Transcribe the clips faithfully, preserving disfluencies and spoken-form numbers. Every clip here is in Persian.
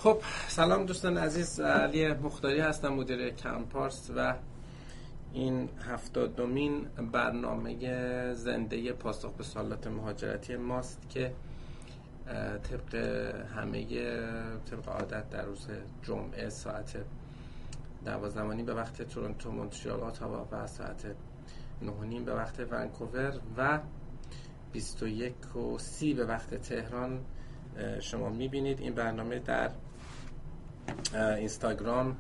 خب سلام دوستان عزیز، علی مختاری هستم، مدیر کمپارس و این هفتادمین برنامه زنده پاسخ به سوالات مهاجرتی ماست که طبق همه طبق عادت در روز جمعه ساعت دوازده و نیم به وقت تورنتو، مونتریال، اتاوا و ساعت نه و نیم به وقت ونکوور و بیست و یک و سی به وقت تهران شما میبینید. این برنامه در اینستاگرام،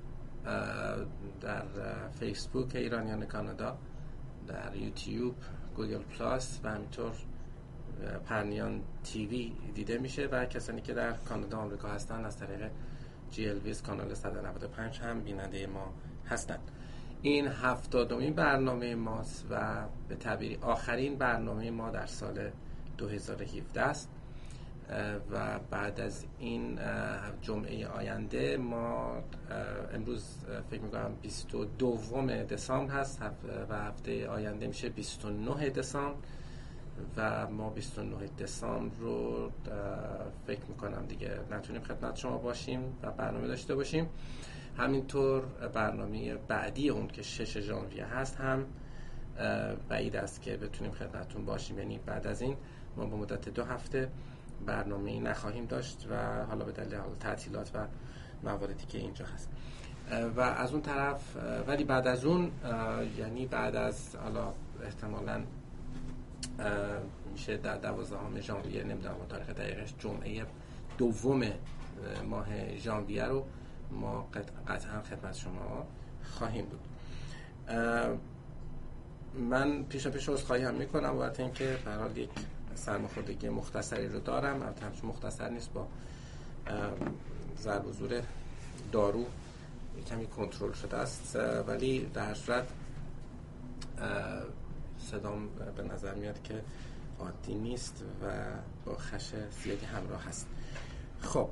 در فیسبوک ایرانیان کانادا، در یوتیوب، گوگل پلاس و همینطور پرنیان تیوی دیده میشه و کسانی که در کانادا آمریکا هستن از طریق جی ال ویز کانال صد و نود و پنج هم بیننده ما هستند. این هفتادمین برنامه ماست و به تعبیری آخرین برنامه ما در سال دو هزار و هفده است و بعد از این جمعه آینده ما امروز فکر میکنم بیست و دوم دسامبر هست و هفته آینده میشه بیست و نه دسامبر و ما بیست و نه دسامبر رو فکر میکنم دیگه نتونیم خدمت شما باشیم و برنامه داشته باشیم. همینطور برنامه بعدی اون که شش ژانویه هست هم بعید است که بتونیم خدمتتون باشیم، یعنی بعد از این ما به مدت دو هفته برنامه نخواهیم داشت و حالا به دلیل تعطیلات و مواردی که اینجا هست. و از اون طرف ولی بعد از اون یعنی بعد از حالا احتمالاً میشه در دوازدهم ژانویه، نمیدونم تاریخ دقیقش، جمعه دوم ماه ژانویه رو ما قطعا خدمت شما خواهیم بود. من پیشا پیش عذرخواهی هم میکنم بابت اینکه به هر حال یک سرماخوردگی مختصری رو دارم، البته همچون مختصر نیست، با ضرب و زور دارو کمی کنترل شده است، ولی در هر صورت صدام به نظر میاد که عادی نیست و با خش زیادی همراه هست. خب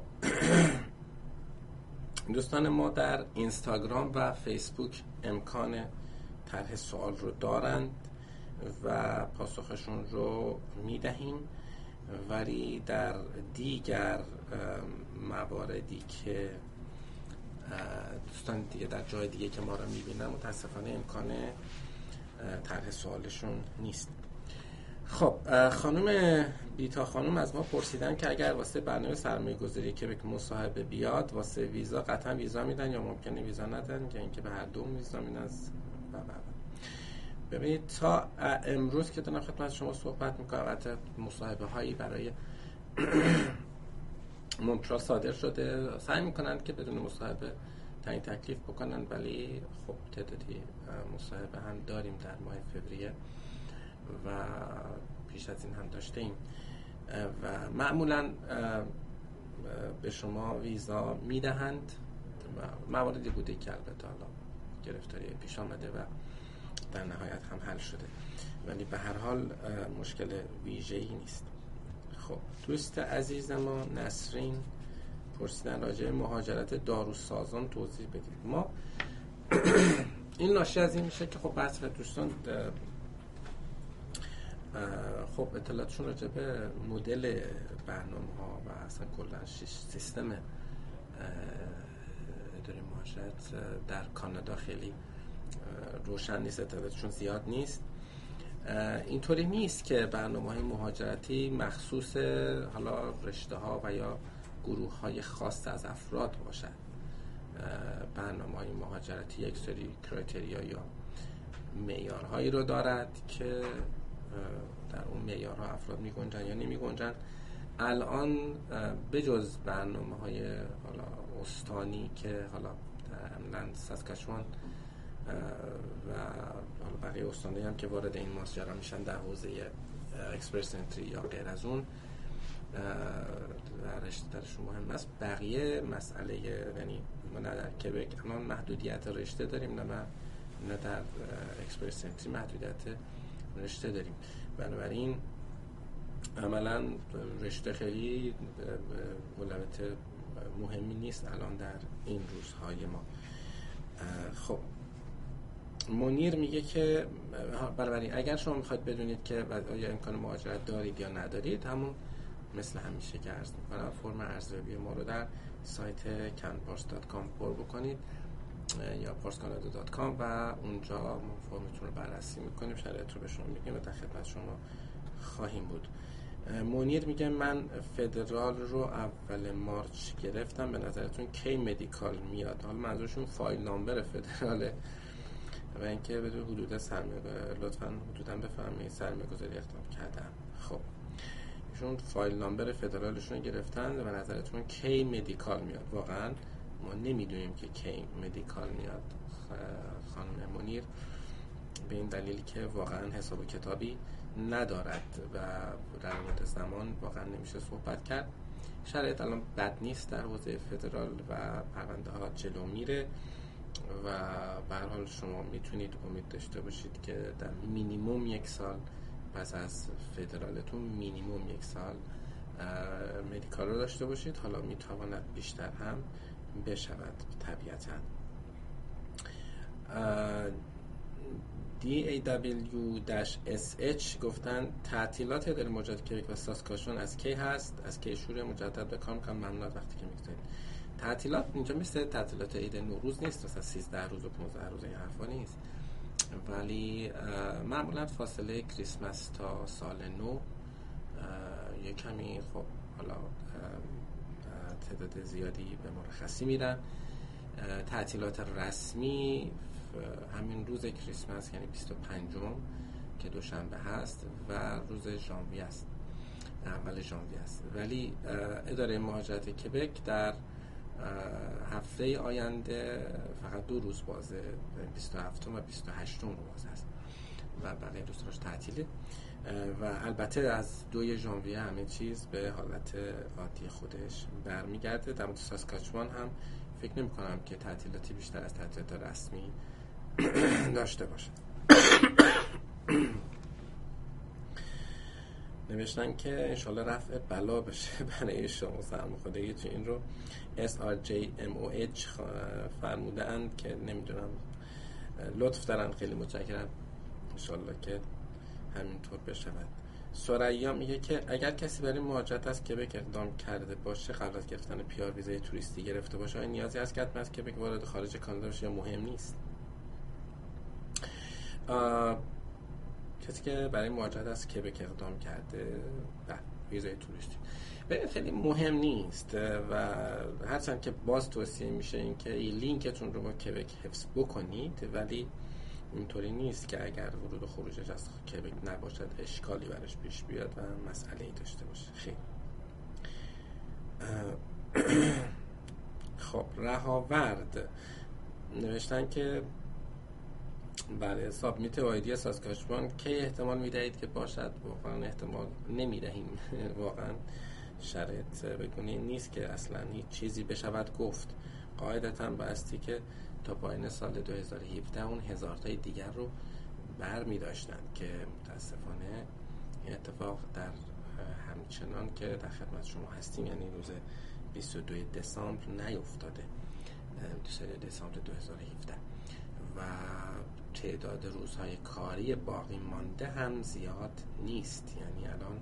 دوستان ما در اینستاگرام و فیسبوک امکان طرح سوال رو دارند و پاسخشون رو میدهیم، ولی در دیگر مواردی که دوستان دیگه در جای دیگه که ما رو میبینن متاسفانه امکان طرح سوالشون نیست. خب خانم بیتا خانم از ما پرسیدن که اگر واسه برنامه سرمایه گذاری که به مصاحبه بیاد واسه ویزا قطعا ویزا میدن یا ممکنه ویزا ندن یا اینکه به هر دو ویزا میدن. ببینید تا امروز که دارم خدمت شما صحبت میکنم البته مصاحبه هایی برای مونترال صادر شده، سعی میکنن که بدون مصاحبه تعیین تکلیف بکنن، ولی خب تعدادی مصاحبه هم داریم در ماه فوریه و پیش از این هم داشته ایم و معمولا به شما ویزا میدهند. مواردی بوده که البته حالا گرفتاری پیش آمده و در نهایت هم حل شده، ولی به هر حال مشکل ویژه‌ای نیست. خب دوست عزیز ما نسرین پرسیدن راجع به مهاجرت داروسازان توضیح بدید. ما این ناشی از این میشه که خب بعضی دوستان خب اطلاعاتشون راجع به مدل برنامه‌ها و اصلا کلا سیستم اداره مهاجرت در کانادا خیلی روشن نیست، اطلاعاتشون زیاد نیست. اینطوری نیست که برنامه‌های مهاجرتی مخصوص حالا رشته‌ها و یا گروه‌های خاص از افراد باشد. برنامه‌های مهاجرتی یک سری کرایتریا یا معیارهایی رو دارد که در اون معیارها افراد می‌گنجن یا نمی‌گنجن. الان بجز برنامه‌های حالا استانی که حالا عملاً ساسکاچوان و حالا بقیه استان‌هایی هم که وارد این ماجرا میشن در حوزه اکسپرس انتری یا غیر از اون رشته درشون مهم است. بقیه مسئله یعنی ما نه در کبک الان محدودیت رشته داریم، نه نه در اکسپرس انتری محدودیت رشته داریم، بنابراین عملاً رشته خیلی علامت مهمی نیست الان در این روزهای ما. خب منیر میگه که بنابراین اگر شما میخواید بدونید که آیا امکان مهاجرت دارید یا ندارید، همون مثل همیشه که عرض میکنم فرم ارزیابی ما رو در سایت canpars دات com پر بکنید یا پارس کانادا دات کام و اونجا ما فرمتون رو بررسی میکنیم، شرایط رو به شما میگیم و در خدمت شما خواهیم بود. منیر میگه من فدرال رو اول مارچ گرفتم، به نظرتون کی مدیکال میاد؟ حالا منظورشون فایل نامبر فدراله و اینکه بدون حدود سرمایه لطفاً حدوداً بفرمایید سرمایه گذاری اقدام کردم. خب ایشون فایل نامبر فدرالشون رو گرفتن و به نظرتون کی مدیکال میاد؟ واقعاً ما نمیدونیم که کی مدیکال میاد خانم منیر، به این دلیلی که واقعا حساب و کتابی ندارد و در مورد زمان واقعا نمیشه صحبت کرد. شرایط الان بد نیست در حوزه فدرال و پرونده ها جلو میره و به هر حال شما میتونید امید داشته باشید که در مینیموم یک سال پس از فدرالتون مینیموم یک سال مدیکال رو داشته باشید. حالا میتواند بیشتر هم بشود طبیعتاً. دی ای دبلیو اس اچ گفتن تعطیلات در مجدد کبک و ساسکاچوان از کی هست؟ از کی شروع مجدد به کار میکنم؟ ممنونات وقتی که میگذارید. تعطیلات اینجا مثل تعطیلات عید نوروز نیست، مثلا سیزده روز و پانزده روز این حرفا نیست، ولی معمولا فاصله کریسمس تا سال نو یه کمی خب حالا تعداد زیادی به مرخصی میرن. تعطیلات رسمی همین روز کریسمس یعنی بیست و پنجم که دوشنبه هست و روز ژانویه است، اول ژانویه است، ولی اداره مهاجرت کبک در هفته آینده فقط دو روز بازه، بیست و هفتم و بیست و هشتم باز است و بقیه روزهاش تعطیله و البته از دوی ژانویه همه چیز به حالت عادی خودش برمیگرده. در مورد ساسکاچوان هم فکر نمی کنم که تعطیلاتی بیشتر از تعطیلات رسمی داشته باشه. نوشتن که انشالله رفع بلا بشه برای شما سرماخوردگی تو این رو اس آر جی ام او اچ فرموده اند که نمیدونم، لطف دارن، خیلی متشکرم، انشالله که همینطور بشود. سریا میگه که اگر کسی برای مهاجرت از کبک اقدام کرده باشه قبل از گرفتن پی آر ویزای توریستی گرفته باشه، آیا نیازی هست که حتما از کبک وارد خارج کانادا بشه یا مهم نیست؟ کسی که برای مهاجرت از کبک اقدام کرده به ویزای توریستی به خیلی مهم نیست و هرچند که باز توصیه میشه این که این لینکتون رو با کبک حفظ بکنید، ولی اینطوری نیست که اگر ورود و خروجش از کبک نباشد اشکالی برش پیش بیاد و مسئله ای داشته باشه. خیلی خب رهاورد نوشتن که برای سابمیت وایدی ساسکاچوان کی احتمال میدهید که باشد؟ واقعا احتمال نمیدهیم، واقعا شرط بگونی نیست که اصلا هیچ چیزی بشود گفت. قاعدتا بایستی که تا پایان سال دو هزار و هفده اون هزار تای دیگر رو بر می داشتن که متاسفانه این اتفاق در همچنان که در خدمت شما هستیم یعنی روز بیست و دو دسامبر نیفتاده، بیست و دو دسامبر دو هزار و هفده و تعداد روزهای کاری باقی مانده هم زیاد نیست. یعنی الان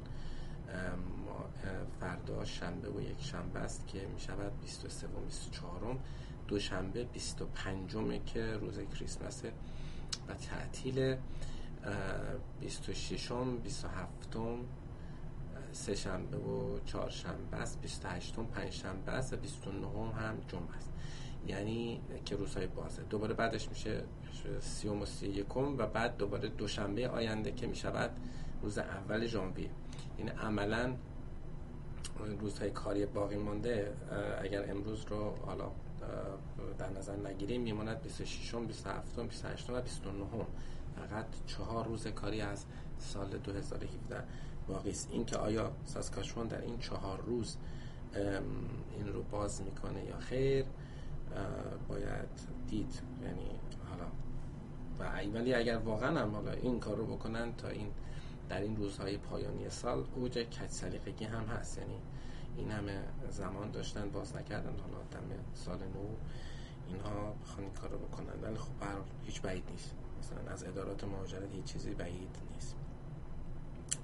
فردا شنبه و یک شنبه است که می شود بیست و سه و بیست و چهار، دوشنبه بیست و پنج که روز کریسمس و تعطیل، بیست و شش بیست و هفت سه شنبه و چهار شنبه است، بیست و هشت پنج شنبه است و بیست و نه هم جمعه است، یعنی که روزهای بازه. دوباره بعدش میشه سی و سی و یکم و بعد دوباره دوشنبه آینده که میشود روز اول ژانویه. یعنی عملاً روزهای کاری باقی مانده اگر امروز رو حالا در نظر نگیریم میماند بیست و شش بیست و هفت بیست و هشت و بیست و نه، فقط چهار روز کاری از سال دو هزار و هفده باقی است. این که آیا ساسکاچوان در این چهار روز این رو باز میکنه یا خیر باید دید. یعنی حالا و ولی اگر واقعا هم حالا این کار رو بکنن تا این در این روزهای پایانی سال اوج کج سلیقگی هم هست، یعنی این همه زمان داشتن باز نکردن، حالا دم سال نو اینها بخوان این کار رو بکنن، ولی خب هیچ بعید نیست، مثلا از ادارات مهاجرت هیچ چیزی بعید نیست.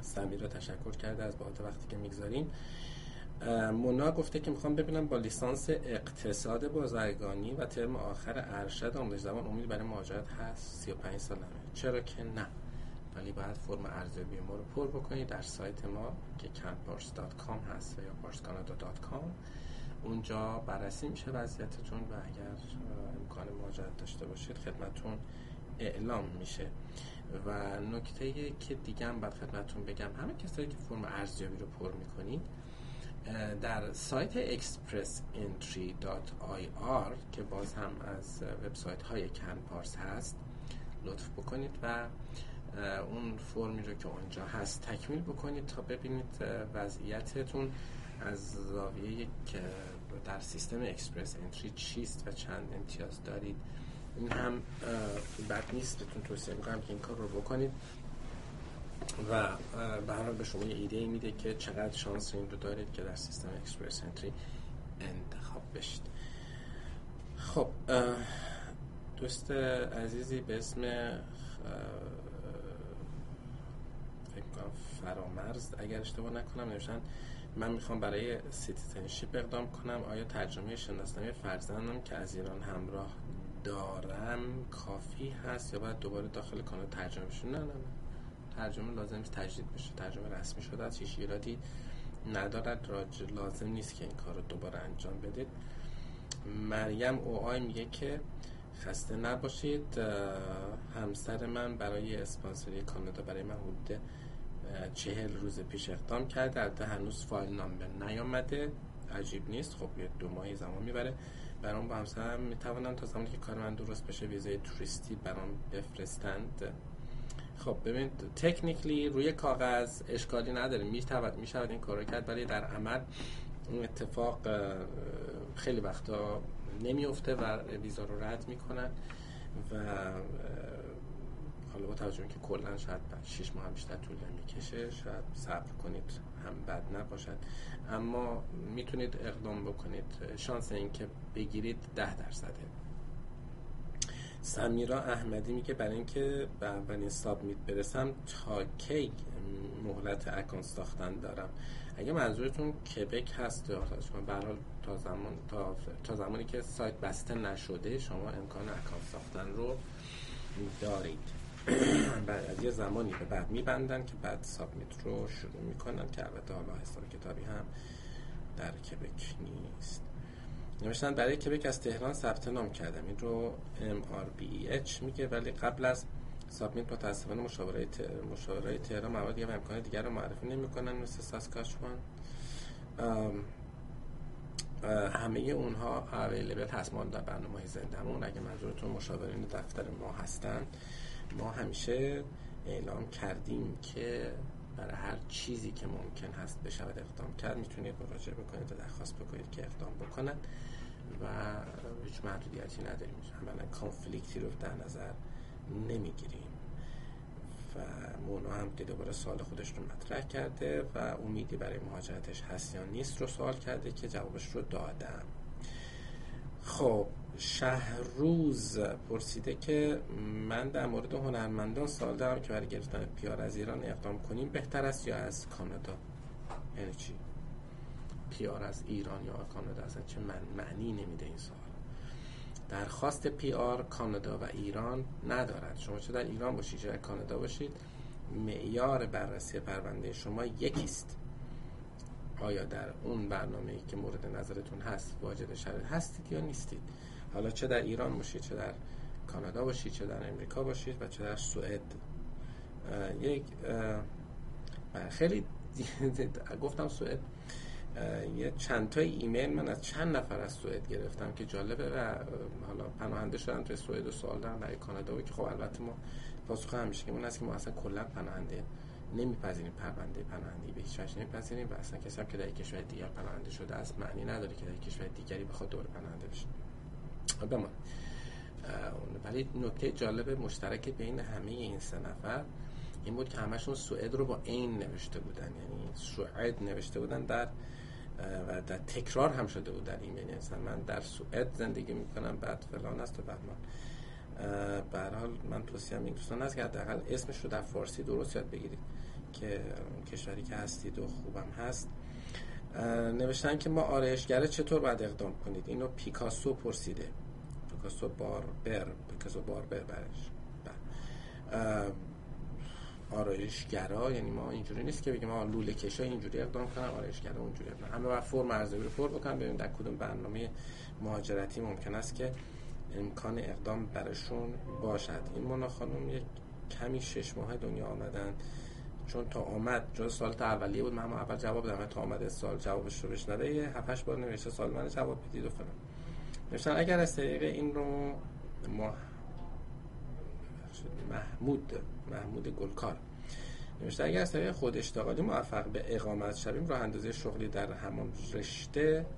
سمیرا تشکر کرده از بابت وقتی که میگذارین. مونا گفته که میخوام ببینم با لیسانس اقتصاد بازرگانی و ترم آخر ارشد آموزش زبان امیدی برای مهاجرت هست؟ سی و پنج سالمه. چرا که نه، ولی باید فرم ارزیابی ما رو پر بکنید در سایت ما که کمپارس دات کام هست و یا پارس کانادا دات کام. اونجا بررسی میشه وضعیتتون و اگر امکان مهاجرت داشته باشید خدمتتون اعلام میشه. و نکته که دیگه هم باید خدمتتون بگم، همه کسایی که فرم ارزیابی رو پر میکنید در سایت اکسپرس انتری دات آی آر که باز هم از وبسایت های کمپارس هست لطف بکنید و اون فرمی رو که اونجا هست تکمیل بکنید تا ببینید وضعیتتون از زاویه که در سیستم اکسپرس انتری چیست و چند امتیاز دارید. این هم بد نیست، بهتون توصیه میکنم که این کار رو بکنید و به هر حال به شما یه ایده میده که چقدر شانس این رو دارید که در سیستم اکسپرس انتری انتخاب بشید. خب دوست عزیزی به اسم فرامرز اگر اشتباه نکنم نوشتن من میخوام برای سیتیزنشیپ اقدام کنم، آیا ترجمه شناسنامه فرزندم که از ایران همراه دارم کافی هست یا باید دوباره داخل کانادا ترجمه بشه؟ نه نه نه ترجمه لازم نیست تجدید بشه، ترجمه رسمی شده است، هیچ ایرادی ندارد، راج لازم نیست که این کار رو دوباره انجام بدید. مریم او آی میگه که خسته نباشید، همسر من برای اسپانسری کانادا برای من حدود چهل روز پیش اقدام کرده، البته هنوز فایل نامبر نیامده، عجیب نیست، خب یه دو ماهی زمان میبره. برام با همسرم میتوانم تا زمانی که کار من درست بشه ویزای توریستی برام بفرستند. خب ببینید تکنیکلی روی کاغذ اشکالی نداره، میتواند میشود این کارو کرد، ولی در عمل این اتفاق خیلی وقتا نمیفته و ویزا رو رد میکنن و حالا با توجه به که کلا شاید شش ماه هم بیشتر طول میکشه، شاید صبر کنید هم بد نباشد، اما میتونید اقدام بکنید، شانس این که بگیرید ده درصده. سمیرا احمدی میگه برای اینکه به اولین سابمیت برسم تا کی مهلت اکانت ساختن دارم؟ اگه منظورتون کبک هست یا شما به هر حال تا زمان تا تا زمانی که سایت بسته نشده شما امکان اکانت ساختن رو دارید. بعد از یه زمانی به بعد میبندن که بعد سابمیت رو شروع میکنن که البته حالا حساب کتابی هم در کبک نیست. نوشتن برای کبک از تهران ثبت نام کردم، این رو ام آر بی ای اچ میگه، ولی قبل از سابمیت متاسفانه مشاوره مشاوره تهران مواد یا امکان دیگر رو معرفی نمیکنن مثل ساسکاچوان. همه اونها اویلیبل هست ما در برنامه‌های زندمون. اگه منظورتون مشاورین دفتر ما هستن، ما همیشه اعلام کردیم که برای هر چیزی که ممکن هست بشود اقدام کرد میتونید مراجعه بکنید و درخواست بکنید که اقدام بکنن و هیچ محدودیتی نداریم، عملا کانفلیکتی رو در نظر نمیگیریم. و مونا هم که دوباره سوال خودش رو مطرح کرده و امیدی برای مهاجرتش هست یا نیست رو سوال کرده که جوابش رو دادم. خب شهروز پرسیده که من در مورد هنرمندان سوال دارم که برای گرفتن پیار از ایران اقدام کنیم بهتر است یا از کانادا؟ یعنی چی؟ پیار از ایران یا کانادا اصلا چه من معنی نمیده این سوال. درخواست پی آر کانادا و ایران ندارد. شما چه در ایران باشید چه در کانادا باشید معیار بررسی پرونده شما یکیست. آیا در اون برنامه‌ای که مورد نظرتون هست واجد شرایط هستید یا نیستید؟ حالا چه در ایران باشید چه در کانادا باشید چه در امریکا باشید و چه در سوئد. یک خیلی گفتم سوئد، یه چند تا ایمیل من از چند نفر از سوئد گرفتم که جالبه و حالا پناهنده شدن توی سوئد و سوال دارن برای کانادا و که خب البته ما پاسخ همیشه که اون هست که ما اصلا کلا پناهنده نمیپذیریم، پرونده پناهندگی به هیچ وجه نمیپذیریم و اصلا کسی هم که در کشور دیگر پناهنده شده است معنی نداره که در کشور دیگری بخواد دوباره پناهنده بشه. بمان ولی نکته جالب مشترک بین همه این سه نفر این بود که همشون سوئد رو با این نوشته بودن، یعنی سوئد نوشته بودن در و در تکرار هم شده بود در ایمیل، مثلا من در سوئد زندگی میکنم بعد فلان است و بهمان. به هر حال من توصیه‌ام این دوستان است که حداقل اسمش رو در فارسی درست یاد بگیرید که کشوری که هستید و خوبم هست. نوشتن که ما آرایشگره چطور باید اقدام کنید؟ اینو پیکاسو پرسیده. پیکاسو باربر پیکاسو باربر برش آرایشگرا، یعنی ما اینجوری نیست که بگیم ما لوله کشا اینجوری اقدام کنن، آرایشگرا اونجوری اقدام. همه باید فرم ارزیابی رو پر بکنن ببینیم در کدوم برنامه مهاجرتی ممکن است که امکان اقدام براشون باشد. این مونا خانم یک کمی شش ماه دنیا آمدن، چون تا آمد جز سال تا اولیه بود، من هم اول جواب دادم، تا آمد سال جوابش رو بشنوه یه هفت هشت بار نوشته سال من جواب بدید و فلان. نوشتن اگر از طریق این رو ما محمود محمود گلکار نوشته اگر از طریق خود اشتغالی موفق به اقامت شویم راه اندازی شغلی در همان رشته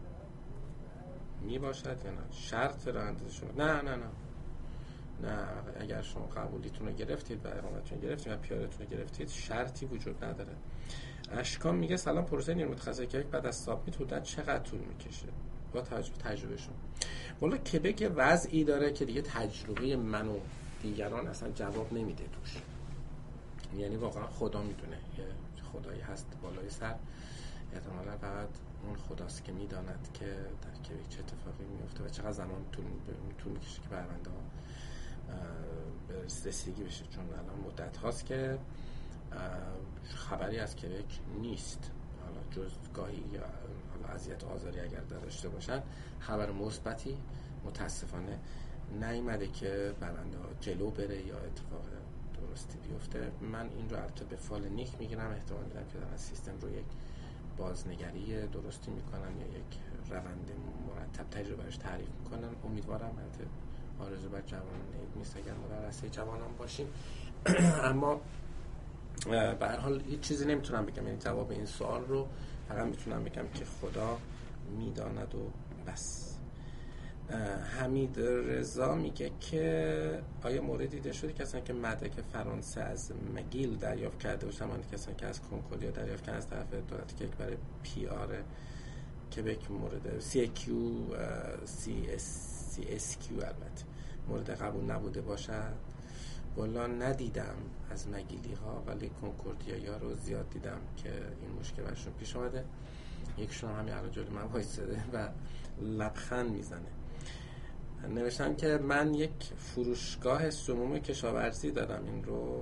می باشد یا نه؟ شرط راه اندازی شغلی نه نه نه نه اگر شما قبولیتون رو گرفتید و اقامتتون رو گرفتید و پیارتون رو گرفتید شرطی وجود نداره. اشکان میگه سلام، پروسه نیروی متخصص کبک بعد از سابمیت حدوداً چقدر طول میکشه با توجه به تجربهشون؟ والا کبک وضعی داره که دیگه تجربه من و دیگران اصلا جواب نمیده توش، یعنی واقعا خدا میدونه، یه خدایی هست بالای سر، احتمالا فقط اون خداست که میداند که در کبک چه اتفاقی میفته و چقدر زمان طول طول میکشه که پرونده ها به رسیدگی بشه، چون الان مدت هاست که خبری از کبک نیست، حالا جز گاهی یا حالا اذیت و آزاری اگر داشته باشن خبر مثبتی متاسفانه نیامده که پرونده ها جلو بره یا اتفاق درستی بیفته. من این رو البته به فال نیک میگیرم، احتمال میدم که دارن سیستم رو یک بازنگری درستی میکنن یا یک روند مرتب تجربهش تعریف میکنن. امیدوارم البته آرزو بر جوانان نیست اگر ما در رسته جوانان باشیم اما به هر حال هیچ چیزی نمیتونم بگم، یعنی جواب این سوال رو فقط میتونم بگم که خدا میداند و بس. حمید رضا میگه که آیا مورد دیده شده کسانی که مدرک فرانسه از مگیل دریافت کرده باشن مانند کسانی که از کنکوریا دریافت کردن از طرف دولت کبک برای پی آر کبک مورد سی کیو سی اس کیو البته مورد قبول نبوده باشد؟ والا ندیدم از مگیلی ها، ولی کنکوردیایی ها رو زیاد دیدم که این مشکل برشون پیش آمده. یکشون همین الان جلوی من وایساده و لبخند میزنه. نوشتم که من یک فروشگاه سموم کشاورزی دارم، این رو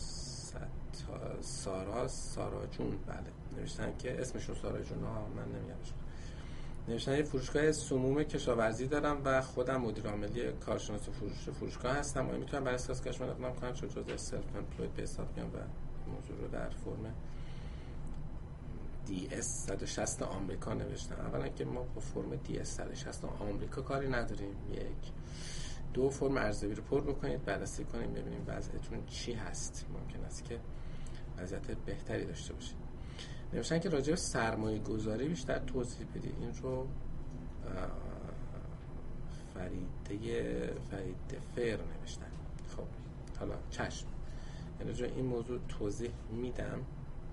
سارا سارا جون بله نوشتن که اسمشون سارا جون ها، من نمیگمشون. نوشتن یک فروشگاه سموم کشاورزی دارم و خودم مدیر عاملی کارشناس فروش فروشگاه هستم. آیا میتونم برای اساس کارش من اقدام کنم چون جزء سلف امپلوید به حساب میام و موضوع رو در فرم دی اس صد و شصت آمریکا نوشتم. اولا که ما با فرم دی اس صد و شصت آمریکا کاری نداریم، یک دو فرم ارزیابی رو پر بکنید، بررسی کنیم ببینیم وضعیتون چی هست، ممکن است که وضعیت بهتری داشته باشید. نوشتن که راجع به سرمایه گذاری بیشتر توضیح بدید. این رو فریده فریده فر نوشتن. خب حالا چشم، راجع این موضوع توضیح میدم.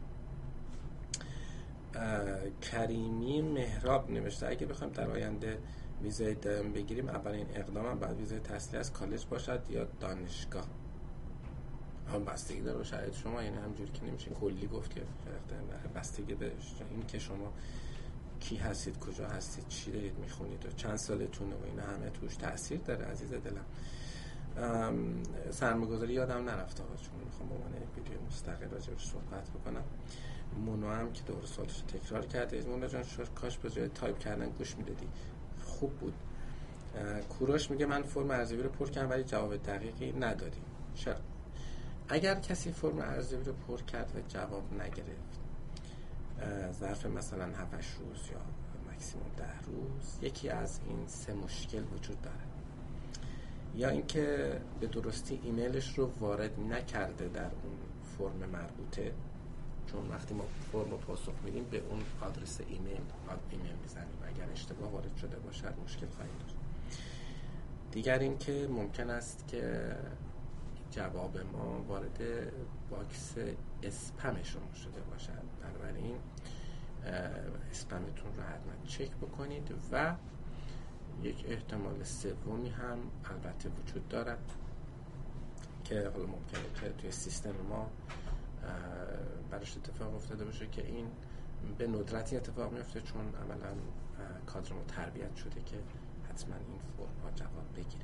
کریمی مهراب نوشته اگه بخوایم در آینده ویزای دائم بگیریم اولین اقدامم بعد ویزای تحصیلی از کالج باشد یا دانشگاه؟ هم بستگی داره به شرایط شما، یعنی همجوری که نمیشه کلی گفت که بستگی به این که شما کی هستید، کجا هستید، چی دارید میخونید و چند سالتونه و اینا همه توش تاثیر داره. عزیز دلم سرمایه‌گذاری یادم نرفته چون میخوام با من یک ویدیو مستقل راجعش صحبت بکنم. مونا هم که دور سوالش تکرار کرده. مونا جان کاش به جای تایپ کردن گوش میدادی، خوب بود. کوروش میگه من فرم ارزیابی رو پر کردم ولی جواب دقیقی ندادیم. چرا؟ اگر کسی فرم ارزیابی رو پر کرد و جواب نگرفت ظرف مثلا هفت روز یا ماکسیموم ده روز، یکی از این سه مشکل وجود داره. یا اینکه به درستی ایمیلش رو وارد نکرده در اون فرم مربوطه، چون وقتی ما فرم رو پاسخ میدیم به اون آدرس ایمیل آد ایمیل میزنیم، اگر اشتباه وارد شده باشد مشکل خواهیم داشت. دیگر این که ممکن است که جواب ما وارد باکس اسپم شما شده باشد، بنابراین اسپمتون رو حتما چک بکنید. و یک احتمال سومی هم البته وجود دارد که حالا ممکنه که توی سیستم ما براش اتفاق افتاده باشه که این به ندرت اتفاق میفته، چون عملا کادرمون تربیت شده که حتما این فرم ها جواب بگیره.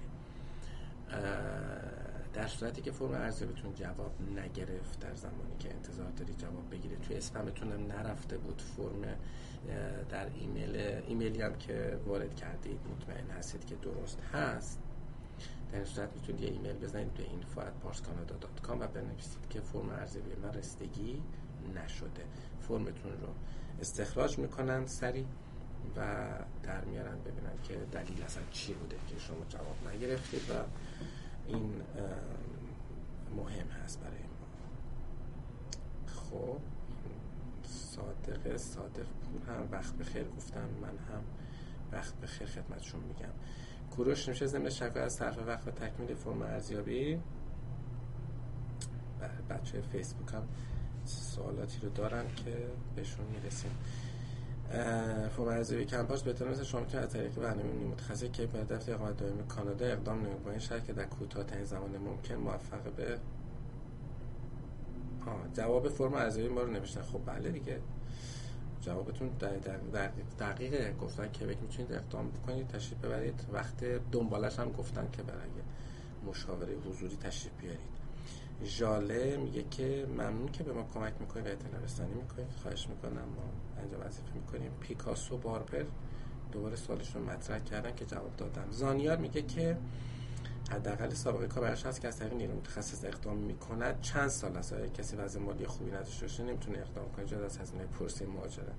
در صورتی که فرم ارزیابیتون جواب نگرفت، در زمانی که انتظار داری جواب بگیره، توی اسپمتون هم نرفته بود، فرم در ایمیل ایمیلی هم که وارد کردید مطمئن هستید که درست هست، در این صورت میتونید یه ایمیل بزنید به info at parscanada dot com و بنویسید که فرم ارزیابی من رسیدگی نشده. فرمتون رو استخراج میکنن سریع و در میارن ببینن که دلیل اصلا چی بوده که شما جواب نگرفتید و این مهم هست برای ما. خب صادق صادق پور هم وقت بخیر گفتن، من هم وقت بخیر خدمتشون میگم. کوروش نمیشه ضمن شکایت از صرف وقت و تکمیل فرم ارزیابی. بچه فیسبوک هم سوالاتی رو دارن که بهشون میرسیم. فرم ارزیابی کمپاس به طور مثل شما میتونید از طریق برنامه متخصص که به هدف اقامت دائمی کانادا اقدام نمایید با این شرط که در کوتاه‌ترین زمان ممکن موفق به آه جواب فرم ارزیابی ما رو نوشتن. خب بله دیگه، جوابتون دقیق دقیقه گفتن که بک میتونید اقدام بکنید، تشریف ببرید. وقت دنبالش هم گفتن که برای مشاوره حضوری تشریف بیارید. ژاله میگه که ممنون که به ما کمک میکنید و اطلاع رسانی میکنید، خواهش میکنم ما انجام وظیفه میکنیم. پیکاسو باربر دوباره سوالشون مطرح کردن که جواب دادم. زانیار میگه که حداقل سابقه کار براش هست که از طریق نیروی متخصص اقدام میکند. چند سال است اگه کسی وضع مالی خوبی نداشته باشه نمیتونه اقدام کنه جدا از هزینه پرسه مهاجرت.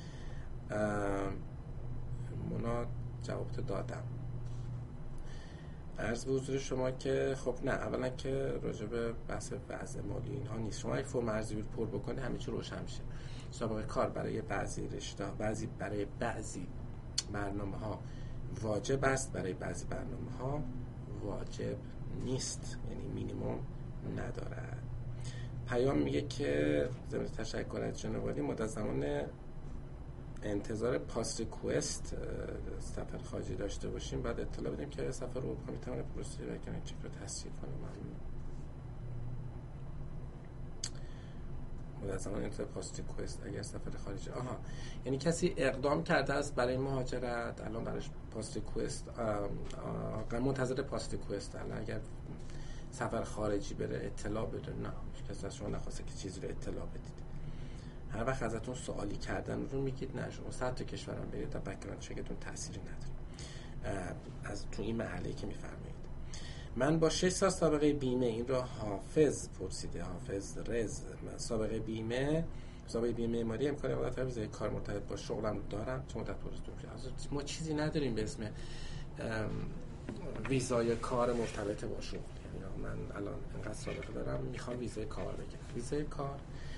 مونا جواب تو دادم. عرض به حضور شما که خب نه، اولا که راجع به بحث وضع مالی اینها نیست. شما اگه فرم ارزیابی پر بکنید همه چی روشن میشه. سابقه کار برای بعضی رشته بعضی برای بعضی برنامه‌ها واجب است، برای بعضی برنامه‌ها واجب نیست، یعنی مینیمم ندارد. پیام میگه که ضمن تشکر از جناب عالی مدت زمان انتظار پاس ریکوست سفر خارجی داشته باشیم، بعد اطلاع بدیم که سفر اروپا میتونه پروسه بکنه چک رو تصدیق کنیم. مدت زمان انتظار پاس ریکوست اگر سفر خارجی آها یعنی کسی اقدام کرده است برای مهاجرت، الان براش پاس ریکوست منتظر پاس ریکوست، الان اگر سفر خارجی بره اطلاع بده. نه، کسی از شما نخواسته که چیزی رو اطلاع بدید. هر وقت ازتون سوالی کردن رو میگید نه شما صد تا کشورم برید تا بک‌گراند چکتون تأثیری نداره از تو این مرحله‌ای که میفرمایید. من با شش سال سابقه بیمه، این را حافظ پرسیده، حافظ رز. من سابقه بیمه سابقه بیمه معماری امکان اقامت در ویزای کار مرتبط با شغلم دارم. چه مدت پرسیدم؟ ما چیزی نداریم به اسم ویزای کار مرتبط با شغل. یعنی من الان اینقدر سابقه دارم میخوام ویزای کار بگیرم. ویزای کار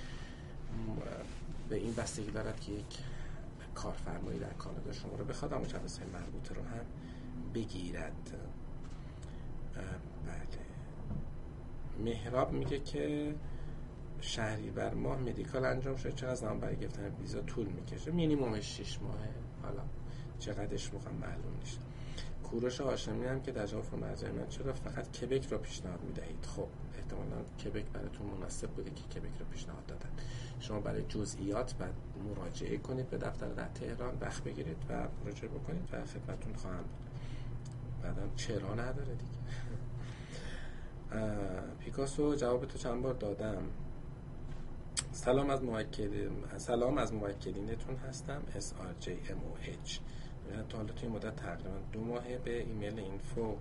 به این بستگی دارد که یک کارفرمایی در کانادا شما رو بخواد، اما مجوزهای مربوطه رو هم بگیرد. بله. مهراب میگه که شهریور ماه مدیکال انجام شده، چقدر زمان برای گرفتن ویزا طول میکشه؟ مینیممش شش ماهه، حالا چقدرش موقع معلوم نیست. کوروش هاشمی هم که در جواب فرم ارزیابی من چرا فقط کبک رو پیشنهاد میدهید؟ خب احتمالاً کبک براتون مناسب بوده که کبک رو پیشنهاد دادن. شما برای جزئیات بعد مراجعه کنید به دفتر در تهران، وقت بگیرید و مراجعه بکنید و خدمتتون خواهم بود. بعداً چرا نداره دیگه. پیکاسو جواب تو چند بار دادم. سلام از موکلین سلام از موکلینتون هستم، اس آر جی ام او اچ. تا حالا توی مدت تقریبا دو ماهه به ایمیل اینفو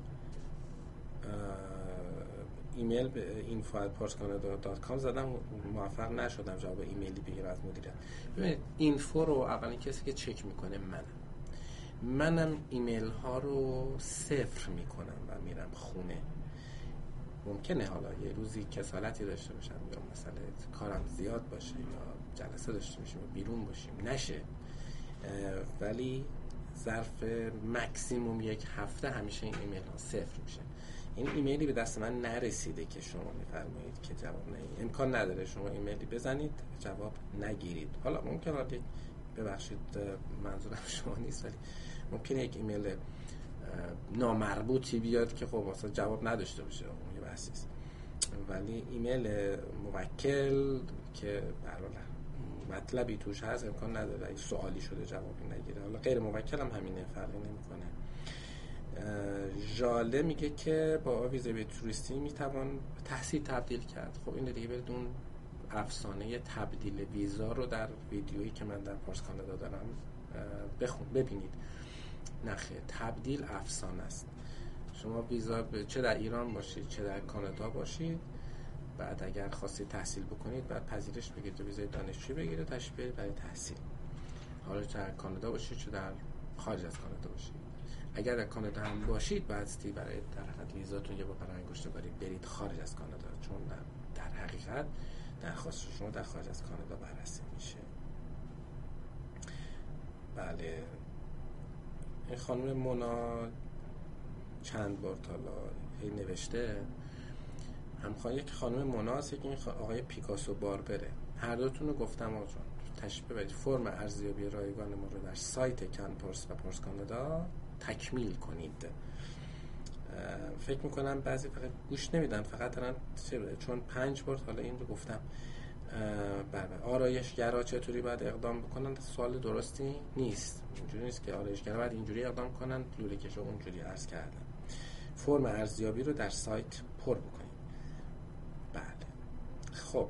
ایمیل به info at parscanada dot com زدم، موفق نشدم جواب ایمیلی بگیرم از مدیرم. ببینید اینفو رو اولین کسی که چک میکنه منم منم ایمیل ها رو صفر میکنم و میرم خونه. ممکنه حالا یه روزی کسالتی داشته باشم یا مثلا کارم زیاد باشه یا جلسه داشته باشیم یا بیرون باشیم نشه، ولی ظرف مکسیموم یک هفته همیشه این ایمیل ها صفر میشه. این ایمیلی به دست من نرسیده که شما میفرمایید که جواب نگیرید. امکان نداره شما ایمیلی بزنید جواب نگیرید. حالا ممکنه یک ببخشید منظورم شما نیست، ولی ممکنه یک ایمیل نامربوطی بیاد که خب واسه جواب نداشته باشه، اون یه بحثی است. ولی ایمیل موکل که برحال مطلبی توش هست امکان نداره اگه سوالی شده جوابی نگیره. حالا غیر موکل هم همینه، فرقی نمیکنه. ژاله میگه که با ویزای به توریستی میتوان تحصیل تبدیل کرد. خب این دیگه برید اون افسانه تبدیل ویزا رو در ویدیویی که من در پارس کانادا دارم بخون ببینید. نخیر، تبدیل افسانه است. شما ویزا چه در ایران باشید چه در کانادا باشید، بعد اگر خواستید تحصیل بکنید بعد پذیرش بگیرید و ویزای دانشجویی بگیرید تشریف بیارید برای تحصیل. حالا چه در کانادا باشید چه در خارج از کانادا باشید. اگر در کانادا هم باشید بایستی برای در حقیقت ویزاتون یه بار انگشت‌بری برید خارج از کانادا، چون در, در حقیقت درخواست شما در خارج از کانادا بررسی میشه. بله، این خانم مونا چند بار تالا هی نوشته، هم خواهی یک خانم مونا هست که این آقای پیکاسو باربره. هر دوتون رو گفتم آقا جان تشریف ببرید فرم ارزیابی رایگان ما رو در سایت کنپارس و پارس کانادا تکمیل کنید. فکر میکنم بعضی فقط گوش نمیدن، فقط دارن چون پنج بار حالا این رو گفتم. بله، آرایشگرا چطوری باید اقدام بکنن؟ سوال درستی نیست. اینجوری نیست که آرایشگرا باید اینجوری اقدام کنن، لوله کشو اونجوری عرض کردم. فرم ارزیابی رو در سایت پر بکنید. بله. خب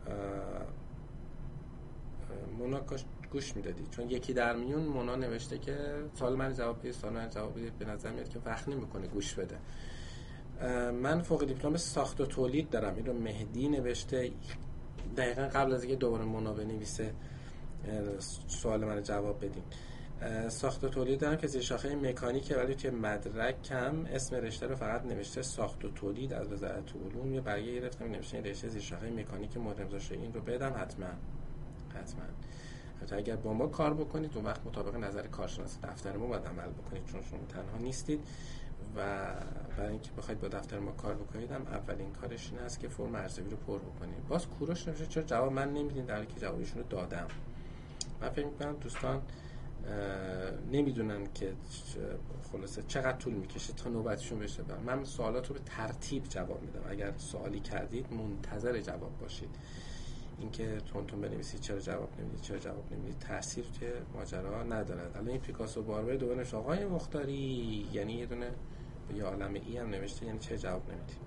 مونا گوش میدادی، چون یکی در میون مونا نوشته که سوال من جواب بدید، سوال من جواب بدید. به نظر میاد که وقت نمیکنه گوش بده. من فوق دیپلم ساخت و تولید دارم. این رو مهدی نوشته دقیقا قبل از اینکه دوباره مونا بنویسه سوال من جواب بدین. ساخت و تولید دارم که زیر شاخه مکانیکه، ولی توی مدرکم اسم رشته رو فقط نوشته ساخت و تولید از وزارت علوم. یه برگه گرفتم نوشته این رشته زیر شاخه مکانیک مورد امضا شده، این رو بدم حتما حتما. حتی اگر با ما کار بکنید اون وقت مطابق نظر کارشناس دفتر ما باید عمل بکنید، چون شما تنها نیستید و برای اینکه بخواید با دفتر ما کار بکنید هم اولین کارش این است که فرم ارزیابی رو پر بکنید. باز کوروش نمیشه چرا جواب من نمیدین در حالی که جوابشون رو دادم. من فکر می‌کنم دوستان نمیدونن که خلاصه چقدر طول میکشه تا نوبتشون بشه. من سوالات رو به ترتیب جواب میدم. اگر سوالی کردید منتظر جواب باشید. اینکه تون تون بنویسید چرا جواب نمیدید چرا جواب نمیدید تاثیر توی ماجرا ندارد. الان این پیکاسو باربر دوباره نوشته آقای مختاری، یعنی یه دونه یه عالمه ای هم نوشته، یعنی چرا جواب نمیدید.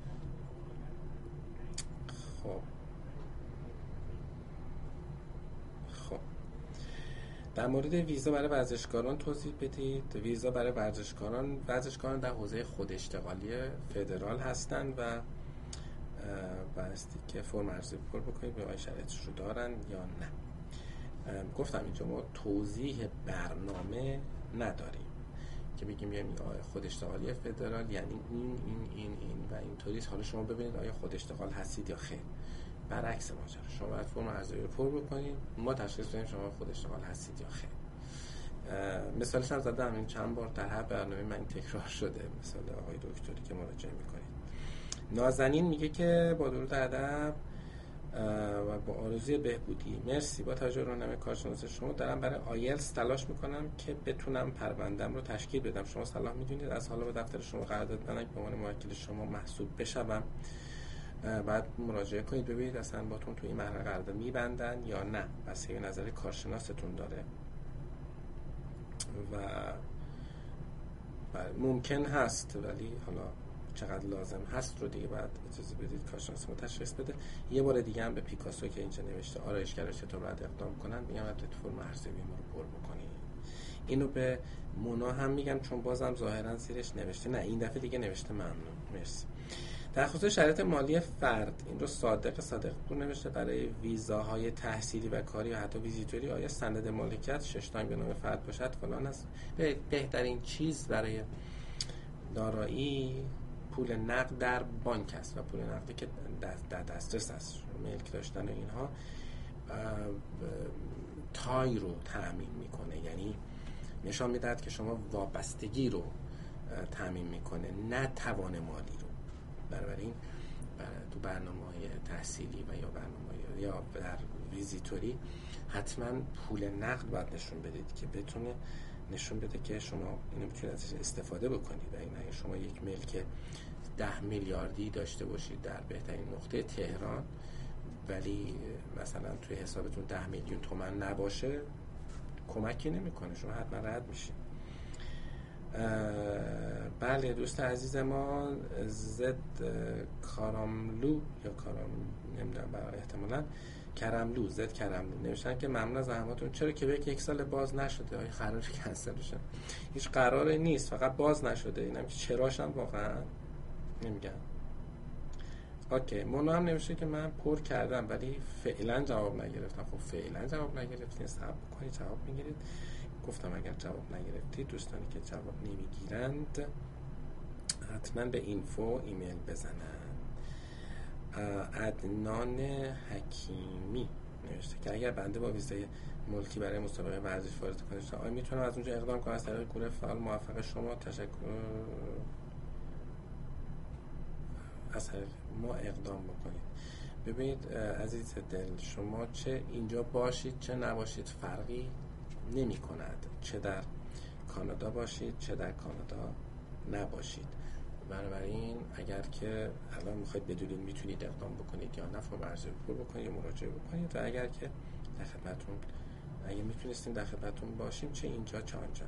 خب خب در مورد ویزا برای ورزشکاران توضیح بدید. ویزا برای ورزشکاران ورزشکاران در حوزه خود اشتغالی فدرال هستند و بایستی که فرم ارزیابی پر بکنید به آیا شرایطش رو دارن یا نه. گفتم اینجا ما توضیح برنامه نداریم که بگیم یعنی آیا خود اشتغالی فدرال یعنی این این این این و اینطوری. حالا شما ببینید آیا خود اشتغال هستید یا خیر. برعکس ماجرا شما باید فرم ارزیابی رو پر بکنید، ما تشخیص بدیم شما خود اشتغال هستید یا خیر. مثالش هم زدم این چند بار در هر برنامه من تکرار شده، مثال آقای دکتری که مراجعه میکنید. نازنین میگه که با درود ادب و با آرزوی بهبودی، مرسی. با توجه به راهنمای کارشناس شما دارم برای آیلتس تلاش میکنم که بتونم پروندم رو تشکیل بدم. شما صلاح میدونید از حالا با دفتر شما قرارداد بندم به عنوان موکل شما محسوب بشم. بعد مراجعه کنید ببینید اصلا باتون تو این مرحله قرارداد میبندن یا نه. بس یه نظر کارشناستون داره و ممکن هست، ولی حالا چقدر لازم هست رو دیگه بعد اجازه بدید کارشناس ما تشخیص بده. یه بار دیگه هم به پیکاسو که اینجا نوشته آرایشگرا چطور باید اقدام کنن میگم باید فرم ارزیابی ما رو پر بکنید. اینو به مونا هم میگم چون بازم ظاهرا زیرش نوشته، نه این دفعه دیگه نوشته ممنون مرسی. در خصوص شرایط مالی فرد، این رو صادق صادق پور نوشته برای ویزاهای تحصیلی و کاری یا حتی ویزیتوری آیا سند مالکیت شش تای به نام فرد باشد فلان است. بهترین چیز برای دارایی پول نقد در بانک است و پول نقدی که در دسترس است. ملک داشتن اینها تای رو تأمین میکنه، یعنی نشان میدهد که شما وابستگی رو تأمین میکنه نه توان مالی رو. بنابراین تو برنامه‌های تحصیلی و یا برنامه‌های یا در ویزیتوری حتما پول نقد باید نشون بدید که بتونه نشون بده که شما اینو میتونید ازش استفاده بکنید. اگه شما یک ملک ده میلیاردی داشته باشید در بهترین نقطه تهران ولی مثلا توی حسابتون ده میلیون تومان نباشه کمکی نمیکنه، شما حتما رد میشید. بله دوست عزیز ما زد کاراملو یا کارام نمیدونم برای احتمالاً کرملو زد کرملو نوشتن که ممنون از زحماتون. چرا کبک یک سال باز نشده؟ آیا قراره کنسل بشه؟ هیچ قراره نیست، فقط باز نشده. اینم که چراش هم واقعا نمیگم. اوکی مونا هم نوشته که من پر کردم ولی فعلا جواب نگرفتم. خب فعلا جواب نگرفتین، صبر بکنید جواب میگیرید. گفتم اگر جواب نگرفتید دوستانی که جواب نمیگیرند حتما به اینفو ایمیل بزنن. عدنان حکیمی نوشته که اگر بنده با ویزای ملکی برای مسابقه ورزش وارد کنم آیا میتونم از اونجا اقدام کنم؟ از طریق گروه فعال موفق شما تشکر. از طریق ما اقدام بکنید. ببینید عزیز دل، شما چه اینجا باشید چه نباشید فرقی نمی کند، چه در کانادا باشید چه در کانادا نباشید. بنابراین اگر که الان میخواید بدونید میتونید اقدام بکنید یا نه، فرم ارزیابی پر بکنید یا مراجعه بکنید و اگر که در خدمتتون اگه میتونستیم در خدمتتون باشیم چه اینجا چه آنجا.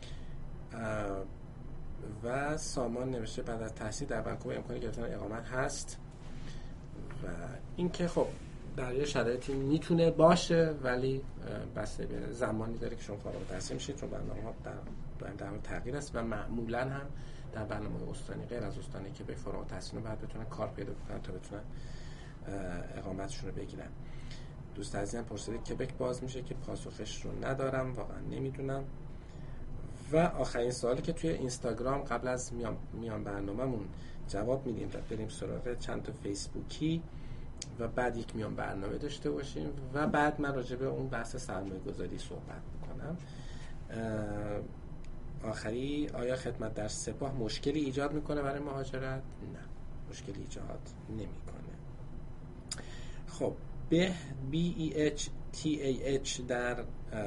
و سامان نوشته بعد از تحصیل در ونکوور امکان گرفتن اقامت هست و اینکه خب در یه شرایطی میتونه باشه ولی بسته به زمانی داره که شما فارغ التحصیل میشید، چون برنامه‌ها در در حال تغییر است و معمولاً هم در برنامه استانی غیر از استانی که به فارغ التحصیل بعد بتونن کار پیدا کنن تا بتونن اقامتشون رو بگیرن. دوست عزیزم پرسید کبک باز میشه که پاسخش رو ندارم، واقعا نمیدونم. و آخرین سوالی که توی اینستاگرام قبل از میان میان برنامه‌مون جواب میدیم و بریم سراغ چند تا فیسبوکی و بعد یک میان برنامه داشته باشیم و بعد من راجع به اون بحث سرمایه‌گذاری صحبت میکنم. آخری آیا خدمت در سپاه مشکلی ایجاد میکنه برای مهاجرت؟ نه، مشکلی ایجاد نمیکنه. خب به بی ای اچ تی ای اچ در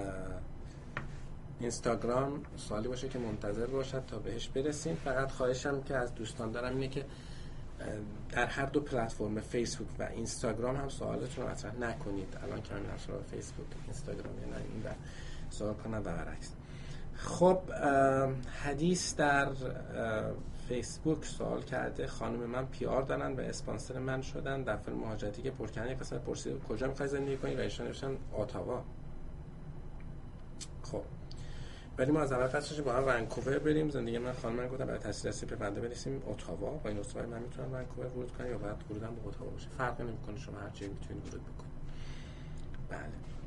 اینستاگرام سوالی باشه که منتظر باشد تا بهش برسیم. فقط خواهشم که از دوستان دارم اینه که در هر دو پلتفرم فیسبوک و اینستاگرام هم سوالتون رو مطرح نکنید. الان که من نشون فیسبوک اینستاگرام یا نه این بر سوال کنم و برعکس. خب حدیث در فیسبوک سوال کرده خانم من پی آر دارن و اسپانسر من شدن در فیلم مهاجرتی که پر کردن. یک قسمت پرسید کجا می‌خوای زندگی کنی و ایشون نوشتن اتاوا. خب ولی ما از اول قصدش با هم ونکوور بریم. زندگی من خانم من گفتن برای تحصیل هستی به بنده برسیم اتاوا. با این استوای من میتونم ونکوور ورود کنم یا بعد ورودم به اتاوا باشه، فرقی نمیکنه، شما هر جایی میتونید ورود بکنید. بله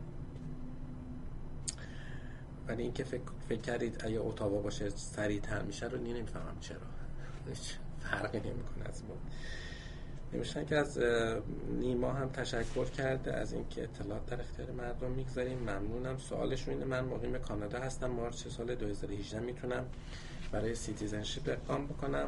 ولی اینکه فکر فکر کردید اگه اتاوا باشه سریع‌تر میشه رو نمیفهمم چرا. فرقی نمیکنه از ما. نمیشن که از نیما هم تشکر کرده از اینکه اطلاعات در اختیار مردم میگذاریم. ممنونم. سوالشون اینه من مقیم کانادا هستم، مارچ سال دو هزار و هجده میتونم برای سیتیزنشیپ اقدام بکنم.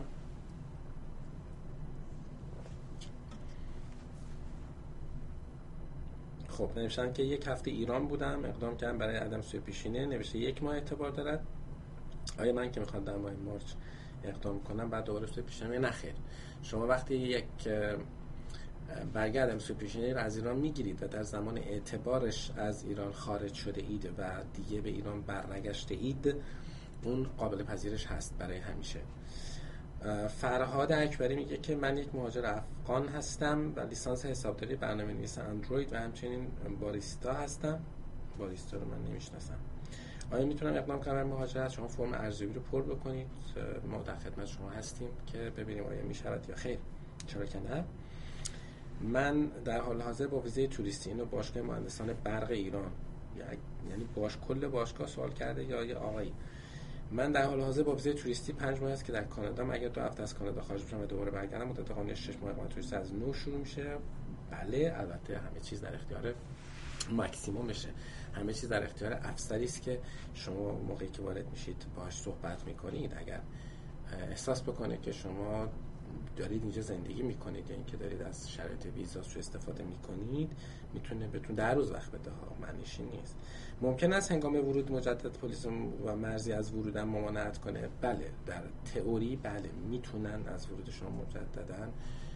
خب نوشتن که یک هفته ایران بودم اقدام کردم برای عدم سوء پیشینه. نوشته یک ماه اعتبار دارد. آیا من که میخوام در ماه مارچ اقدام کنم بعد دوباره سوء پیشینه؟ نه خیر. شما وقتی یک برگردم سوء پیشینه از ایران میگیرید و در زمان اعتبارش از ایران خارج شده اید و دیگه به ایران برنگشته اید، اون قابل پذیرش هست برای همیشه. فرهاد اکبری میگه که من یک مهاجر افغان هستم و لیسانس حسابداری برنامه‌نویس اندروید و همچنین باریستا هستم. باریستا رو من نمیشناسم. آیا میتونم اقدام کنم برای مهاجرت؟ شما فرم ارزیابی رو پر بکنید، ما در خدمت شما هستیم که ببینیم آیا میشود یا خیر. چرا که نه. من در حال حاضر با ویزای توریستی اینو باشگاه مهندسان برق ایران، یعنی باش کل باشگاه سوال کرده یا یه آقایی، من در حال حاضر با ویزای توریستی پنج ماه است که در کانادا، اگر دو هفته از کانادا خارج بشم و دوباره برگردم مدت قانونی شش ماه اقامت توریستی از نو شروع میشه. بله البته همه چیز در اختیار ماکسیموم بشه، همه چیز در اختیار افسری است که شما موقعی که وارد میشید باهاش صحبت میکنید. اگر احساس بکنه که شما دارید اینجا زندگی میکنید یا اینکه دارید از شرایط ویزا سوء استفاده میکنید میتونه بهتون در روز وقت بده ها، معنیش نیست. ممکن است هنگام ورود مجدد پلیس و مرزی از ورودم ممانعت کنه. بله، در تئوری بله میتونن از ورود شما مجددا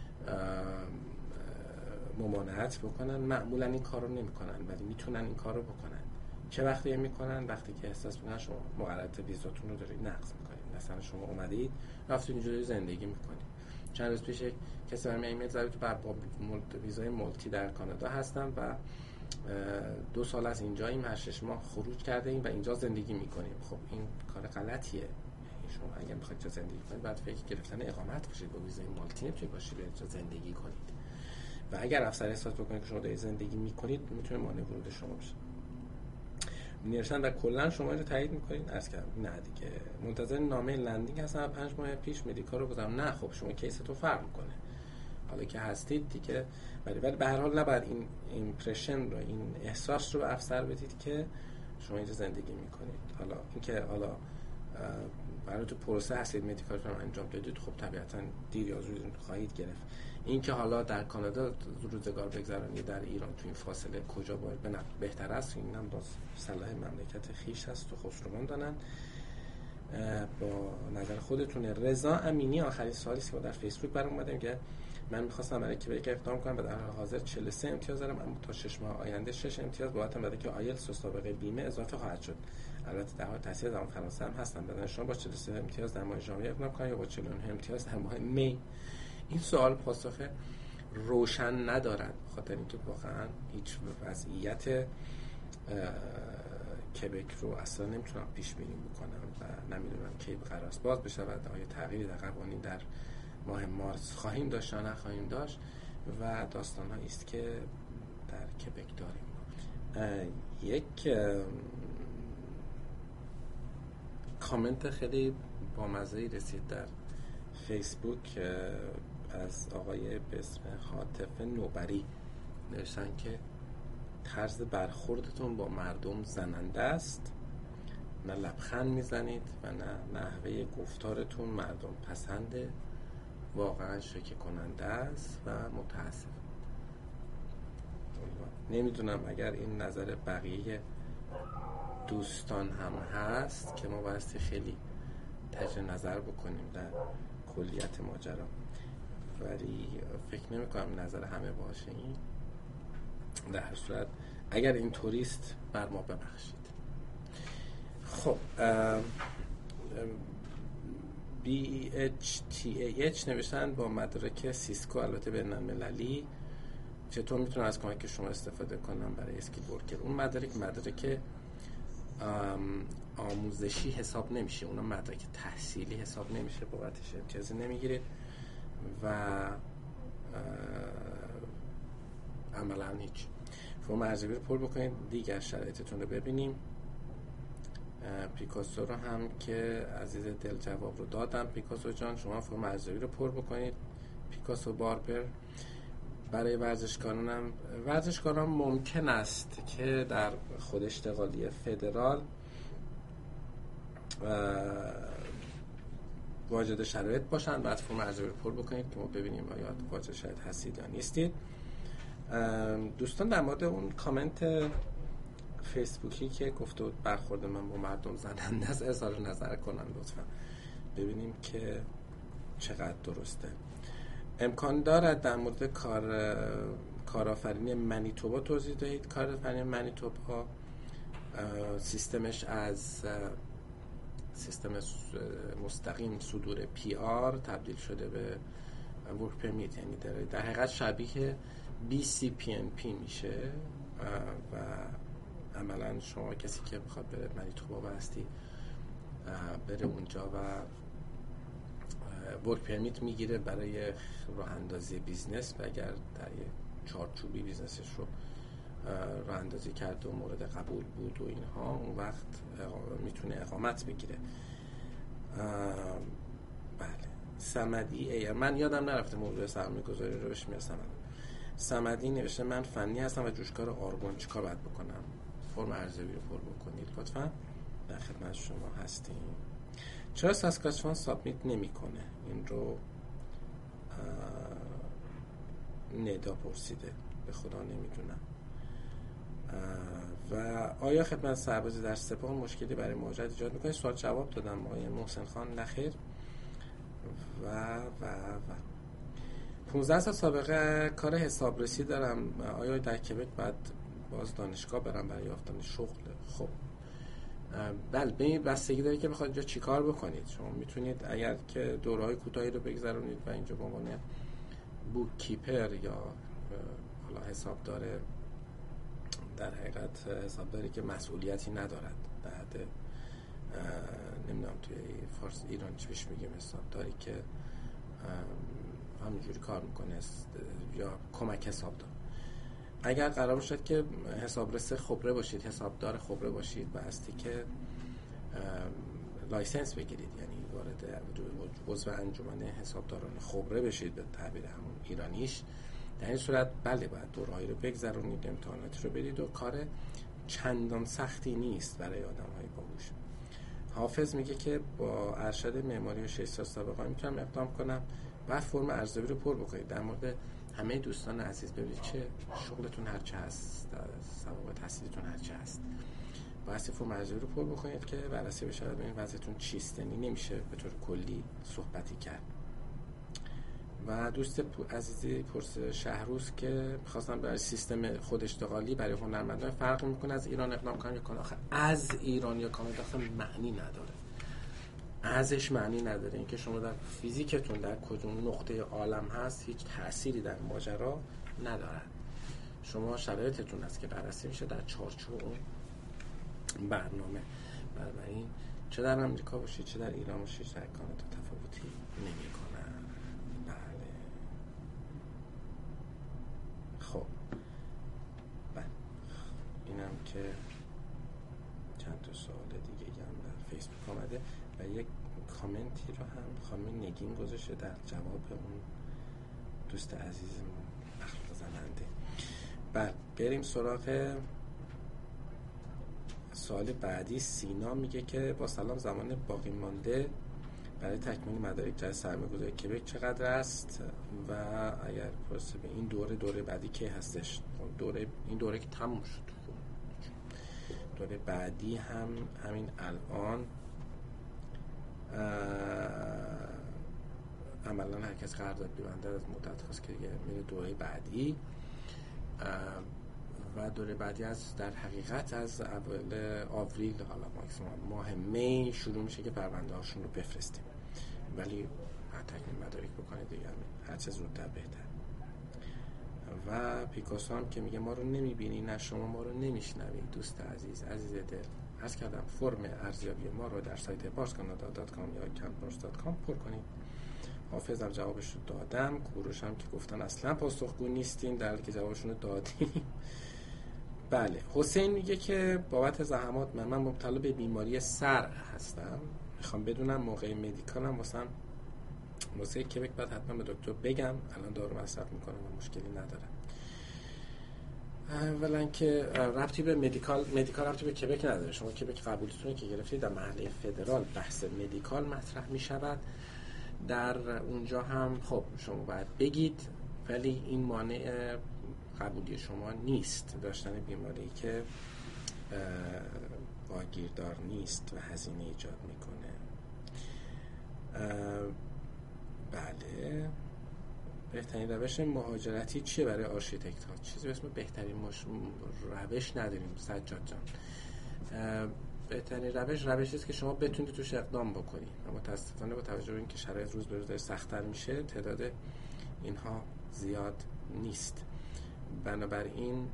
ممانعت بکنن. معمولا این کارو نمیکنن ولی میتونن این کارو بکنن. چه وقتی میکنن؟ وقتی که احساس میکنن شما مقررات ویزاتون رو دارید نقض میکنید. مثلا شما اومدید رفتید اینجوری زندگی میکنید. چند روز پیش کسی برام ایمیل زد تو بر ویزای مولتی در کانادا هستم و دو سال از اینجا این هشت ماه خروج کرده ایم و اینجا زندگی میکنیم. خب این کار غلطیه. شما اگه میخواید اینجا زندگی کنید بعد فکر گرفتن اقامت باشید. با ویزای مولتی نمیتونید باشید اینجا زندگی کنید. و اگر افسر احساس بکنه که شما دارید زندگی میکنید میتونه مانع ورود شما بشه. نوشتن و کلا شما رو تایید میکنید. عرض کردم نه دیگه منتظر نامه لندینگ هستم. پنج ماه پیش مدیکال رو گذارم. نه خب شما کیستون فرق میکنه حالا که هستید دیگه. ولی ولی به هر حال نباید این ایمپرشن رو، این احساس رو به افسر بدید که شما اینجا زندگی میکنید. حالا اینکه حالا برای تو پروسه هستید مدیکال رو انجام بدید، خب طبیعتا دیر یا زود خواهید گرفت. اینکه حالا در کانادا روزگار بگذرونید در ایران تو این فاصله کجا باید بنا بهتر است، اینم باز صلاح مملکت خیش هست و خسروان دانن. با نظر خودتونه. رضا امینی آخرین سوالی که در فیسبوک برام اومده میگه من می‌خواستم برای که بهش اقدام کنم و در حال حاضر چهل و سه امتیاز دارم، اما تا شش ماه آینده شش امتیاز بابت بده که آیلتس و سابقه بیمه اضافه خواهد شد. البته در حال تحصیل زبان فرانسه هم هستم. بدون شما با چهل و سه امتیاز در ماه ژانویه اقدام کنم یا با چهل و نه امتیاز در ماه می؟ این سوال پاسخ روشن ندارد، خاطر اینکه واقعا هیچ وضعیت کبک رو اصلا نمیتونم پیش بینی بکنم و نمیدونم کی قرار است باز بشه و آیا تغییری در قوانین در ماه مارس خواهیم داشت یا نخواهیم داشت و داستان هایی است که در کبک داریم. یک کامنت خیلی بامزه‌ای رسید در فیسبوک از آقای به اسم حاطف نوبری. نوشتن که طرز برخوردتون با مردم زننده است، نه لبخند میزنید و نه نحوه گفتارتون مردم پسنده، واقعا شوکه کننده است و متاسف. نمیدونم اگر این نظر بقیه دوستان هم هست که ما بایستی خیلی تجدید نظر بکنیم در کلیت ماجرا، ولی فکر نمی کنم نظر همه باشه. این در هر صورت اگر این توریست بر ما ببخشید. خب بی اچ تی ای اچ نوشتن با مدرک سیسکو البته بین المللی چطور میتونم از کمک شما استفاده کنم برای اسکیل ورکر؟ اون مدرک مدرک آموزشی حساب نمیشه، اون مدرک تحصیلی حساب نمیشه، بابتش امتیازی نمیگیرید و عملا هیچ. فرم ارزیابی رو پر بکنید، دیگر شرایطتون رو ببینیم. پیکاسو رو هم که عزیز دل جواب رو دادم. پیکاسو جان شما فرم ارزیابی رو پر بکنید. پیکاسو باربر. برای ورزشکاران هم ورزشکاران ممکن است که در خود اشتغالی فدرال واجد شرایط باشن، بعد فرم ارزیابی رو پر بکنید که ما ببینیم آیا واجد شرایط هستید یا نیستید. دوستان در مورد اون کامنت فیسبوکی که گفته بود برخورد من با مردم زننده است اظهار نظر کنن لطفا، ببینیم که چقدر درسته. امکان دارد در مورد کار کارآفرینی منیتوبا توضیح دهید؟ کارآفرینی منیتوبا سیستمش از سیستم مستقیم صدور پی آر تبدیل شده به ورک پرمیت، یعنی در, در حقیقت شبیه بی سی پی ان پی میشه و عملا شما کسی که بخواد بره منیتوبا بستی بره اونجا و ورک پرمیت میگیره برای راه اندازی بیزنس و اگر در یه چارچوبی بیزنسش رو راه اندازی کرد و مورد قبول بود و اینها، اون وقت میتونه اقامت بگیره. بله. صمدی ایر من یادم نرفته موضوع سرمایه گذاری رو بهش میرسم. صمدی نوشته من فنی هستم و جوشکار آرگون، چیکار باید بکنم؟ فرم ارزیابی رو پر بکنید لطفا. در خدمت شما هستیم. چرا ساسکاچوان سابمیت نمیکنه؟ این رو ندا پرسیده، به خدا نمیدونم. و آیا خدمت سربازی در سپاه مشکلی برای مهاجرت ایجاد میکنه؟ سوال جواب دادم آقای محسن خان، نخیر. و و و پانزده سال سابقه کار حسابرسی دارم، آیا در کبک باید باز دانشگاه برم برای یافتن شغل؟ خب بله، به این بستگی داره که بخواید اینجا چی کار بکنید. شما میتونید اگر که دوره‌های کوتاهی رو بگذرونید و اینجا به عنوان بوک کیپر یا حالا حسابدار، در حقیقت حسابداری که مسئولیتی ندارد، بعد نمیدونم توی فارس ایران چی بهش میگیم، حسابداری که همینجوری کار میکنه یا کمک حسابدار. اگر قرار باشد که حسابرس خبره باشید، حسابدار خبره باشید، بایستی که لایسنس بگیرید، یعنی وارد عضو انجمن حسابداران خبره بشید به تعبیر همون ایرانیش. در این صورت بله باید دورهایی رو بگذرونید، امتحاناتی رو بدید و کار چندان سختی نیست برای آدم‌های باهوش. حافظ میگه که با ارشد معماری و شش سال سابقه میتونم اقدام کنم و فرم ارزیابی رو پر بکنید. در مورد همه دوستان عزیز ببینید چه شغلتون هر چه هست، سوابق تحصیلیتون هر چه هست، باید فرم ارزیابی رو پر بکنید که بررسی بشه ببینید وضعیتون چیست. یعنی نمیشه به طور کلی صحبتی کرد. و دوست عزیزی پرس شهروز که می‌خواستم برای سیستم خود اشتغالی برای هنرمندان فرق میکنه از ایران اقدام کنم یا کانادا؟ آخه از ایران یا کانادا اصلا معنی نداره، ازش معنی نداره. اینکه شما در فیزیکتون در کدوم نقطه عالم هست هیچ تأثیری در ماجرا ندارد. شما شرایطتون هست که بررسی میشه در چارچوب اون برنامه. بنابراین چه در امریکا باشید چه در ایران باشید چه در کانادا تفاوتی نمیکنه. بله خب بله، اینم که چند تا سوال دیگه هم در فیسبوک آمده و یک کامنتی رو هم خانم نگین گذاشته در جواب اون دوست عزیزمون اخلاق زننده. بله بریم سراغ سوال بعدی. سینا میگه که با سلام، زمان باقی مانده برای تکمیل مدارک جای سرمایه‌گذاری کبک چقدر است و اگر پرسه به این دوره دوره بعدی کی هستش؟ دوره این دوره که تموم شد، دوره بعدی هم همین الان عملا هر کس قرارداد ببنده از مدت خواست که میره دوره بعدی و دوره بعدی از در حقیقت از اول آوریل حالا ماکسیمم ماه می شروع میشه که پرونده هاشون رو بفرستیم، ولی تکمیل مدارک بکنید دیگه، هر چه زودتر بهتر. و پیکاسو هم که میگه ما رو نمیبینی، نه شما ما رو نمیشنوی. دوست عزیز عزیز دل، عرض کردم فرم ارزیابی ما رو در سایت پارس کانادا دات کام یا کمپارس دات کام پر کنید. حافظم جوابش رو دادم. کوروش هم که گفتن اصلا پاسخگو نیستین، در حالی که جوابشون رو دادیم. بله حسین میگه که بابت زحمات من من مبتلا به بیماری سر هستم، میخوام بدونم موقع مدیکالم واسم واسه کبک بعد حتما به دکتر بگم. الان دارو مصرف میکنم و مشکلی ندارم. اولا که ربطی به مدیکال مدیکال ربطی به کبک نداره. شما کبک قبولیتونه که گرفتید در محله فدرال بحث مدیکال مطرح میشود. در اونجا هم خب شما باید بگید، ولی این مانع قبولی شما نیست داشتن بیماری که واگیردار نیست و هزینه ایجاد میکنه. بله بهترین روش مهاجرتی چیه برای آرشیتکت ها؟ چیزی به اسم بهترین مش... روش نداریم سجاد جان. بهترین روش روشی است که شما بتونید توش اقدام بکنید. اما متاسفانه با توجه به اینکه شرایط روز به روز سخت‌تر میشه تعداد اینها زیاد نیست. بنابراین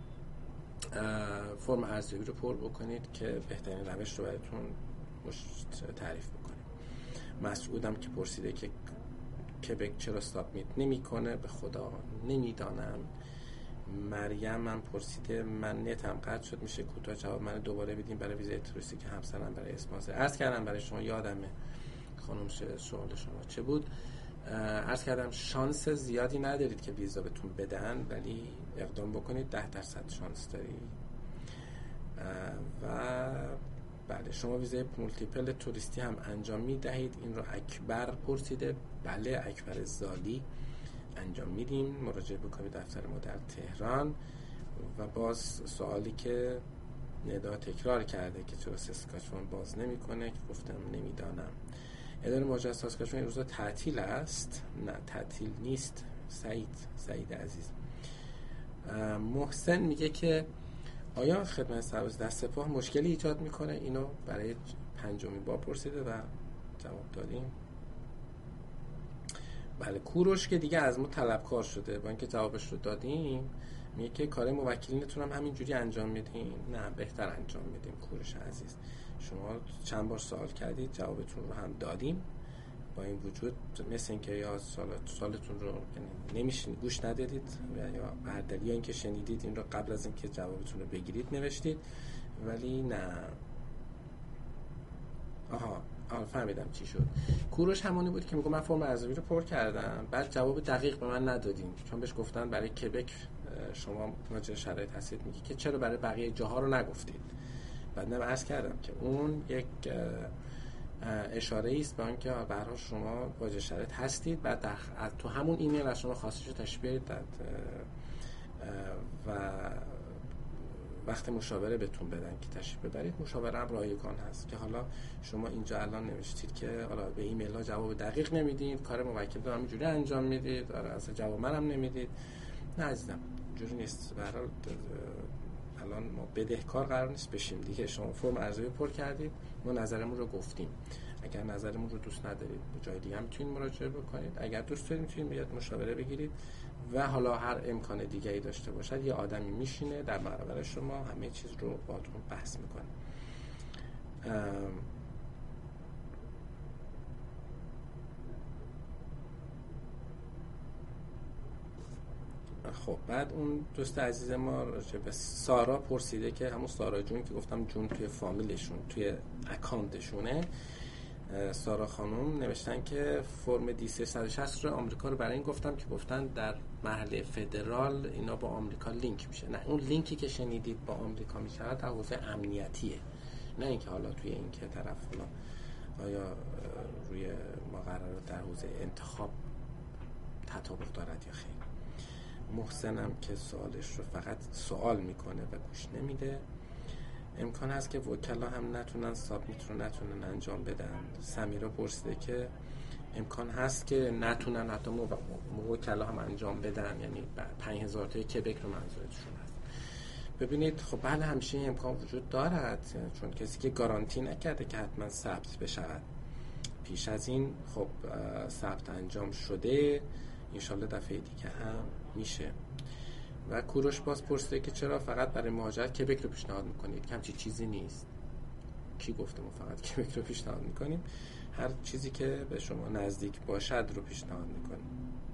فرم ارزیابی رو پر بکنید که بهترین روش رو براتون تعریف بکنیم. مسعودم که پرسیده که کبک چرا استاپ میت نمی کنه، به خدا نمیدانم. مریم هم پرسیده من نتم قطع شد، میشه کوتاه جواب من دوباره بدیم برای ویزای توریستی که همسرم برای اسپانسر. عرض کردم برای شما یادمه خانم سوال شما چه بود. عرض کردم شانس زیادی ندارید که ویزا بهتون بدن، ولی اقدام بکنید، ده درصد شانس داری. و بله شما ویزای مولتیپل توریستی هم انجام می دهید. این رو اکبر پرسیده. بله اکبر زالی انجام میدیم. مراجعه بکنید دفتر ما در تهران. و باز سوالی که ندا تکرار کرده که چرا ساسکاچوان باز نمیکنه، که گفتم نمیدانم. اداره مهاجرت ساسکاچوان این روزا تعطیل است؟ نه تعطیل نیست سعید سعید عزیز. محسن میگه که آیا خدمت سرباز دست سپاه مشکلی ایجاد میکنه؟ اینو برای پنجمین بار پرسیده و جواب دادیم. بله. کوروش که دیگه از ما طلبکار شده، با اینکه جوابش رو دادیم میگه که کار موکلینتون هم همینجوری انجام میدین. نه بهتر انجام میدیم کوروش عزیز. شما چند بار سوال کردید، جوابتون رو هم دادیم. با این وجود مثل اینکه یا سوال سوالتون رو نمیشین گوش ندادید یا بردلی یا اینکه شنیدید این رو قبل از اینکه جوابتون رو بگیرید نوشتید، ولی نه. آها آها فهمیدم چی شد. کوروش همونی بود که میگه من فرم ارزیابی رو پر کردم، بعد جواب دقیق به من ندادین، چون بهش گفتن برای کبک شما مواجه شرایط هستید. میگی که چرا برای بقیه جاها رو نگفتید؟ بعد من عرض کردم که اون یک اشاره است به اینکه به هر حال شما مواجه شرایط هستید. بعد در تو همون ایمیل از شما خواستید تشبیه داد و وقت مشاوره بهتون بدن که تشریف ببرید. مشاوره هم رایگان هست که حالا شما اینجا الان نوشتید که حالا به ایمیل ها جواب دقیق نمیدید، کار موکل رو همینجوری انجام میدید، آره اصلا جواب منم نمیدید. نه عزیزم اینجوری نیست. به هر حال الان ما بدهکار قرار نیست بشیم دیگه. شما فرم ارزیابی پر کردید، ما نظرمون رو گفتیم. اگر نظرمون رو دوست ندارید به جای دیگه هم میتونید مراجعه بکنید. اگر دوست دارید میتونید بیاد مشاوره بگیرید و حالا هر امکان دیگه‌ای داشته باشد یه آدمی میشینه در برابر شما همه چیز رو باهاتون بحث میکنه. خب بعد اون دوست عزیز ما راجع به سارا پرسیده که همون سارا جون که گفتم جون توی فامیلشون توی اکانتشونه. سارا خانم نوشتن که فرم دی سیصد و شصت رو آمریکا رو برای این گفتم که گفتن در مرحله فدرال اینا با آمریکا لینک میشه. نه اون لینکی که شنیدید با آمریکا میشه در حوزه امنیتیه، نه اینکه حالا توی این که طرف حالا آیا روی مقررات در حوزه انتخاب تطابق دارد یا خیر. محسنم که سوالش رو فقط سوال میکنه و گوش نمیده. امکان هست که وکلا هم نتونن سابمیت رو نتونن انجام بدن. سمیرا پرسیده که امکان هست که نتونن حتی وکلا هم انجام بدن، یعنی پنج هزار تا کبک رو منظورتشون هست. ببینید خب بله همیشه امکان وجود دارد، چون کسی که گارانتی نکرده که حتما ثبت بشود. پیش از این خب ثبت انجام شده، انشالله دفعه دیگه هم میشه. و کوروش باز پرسیده که چرا فقط برای مهاجرت کبک رو پیشنهاد میکنید؟ که همچی چیزی نیست. کی گفته ما فقط کبک رو پیشنهاد میکنیم؟ هر چیزی که به شما نزدیک باشد رو پیشنهاد میکنیم.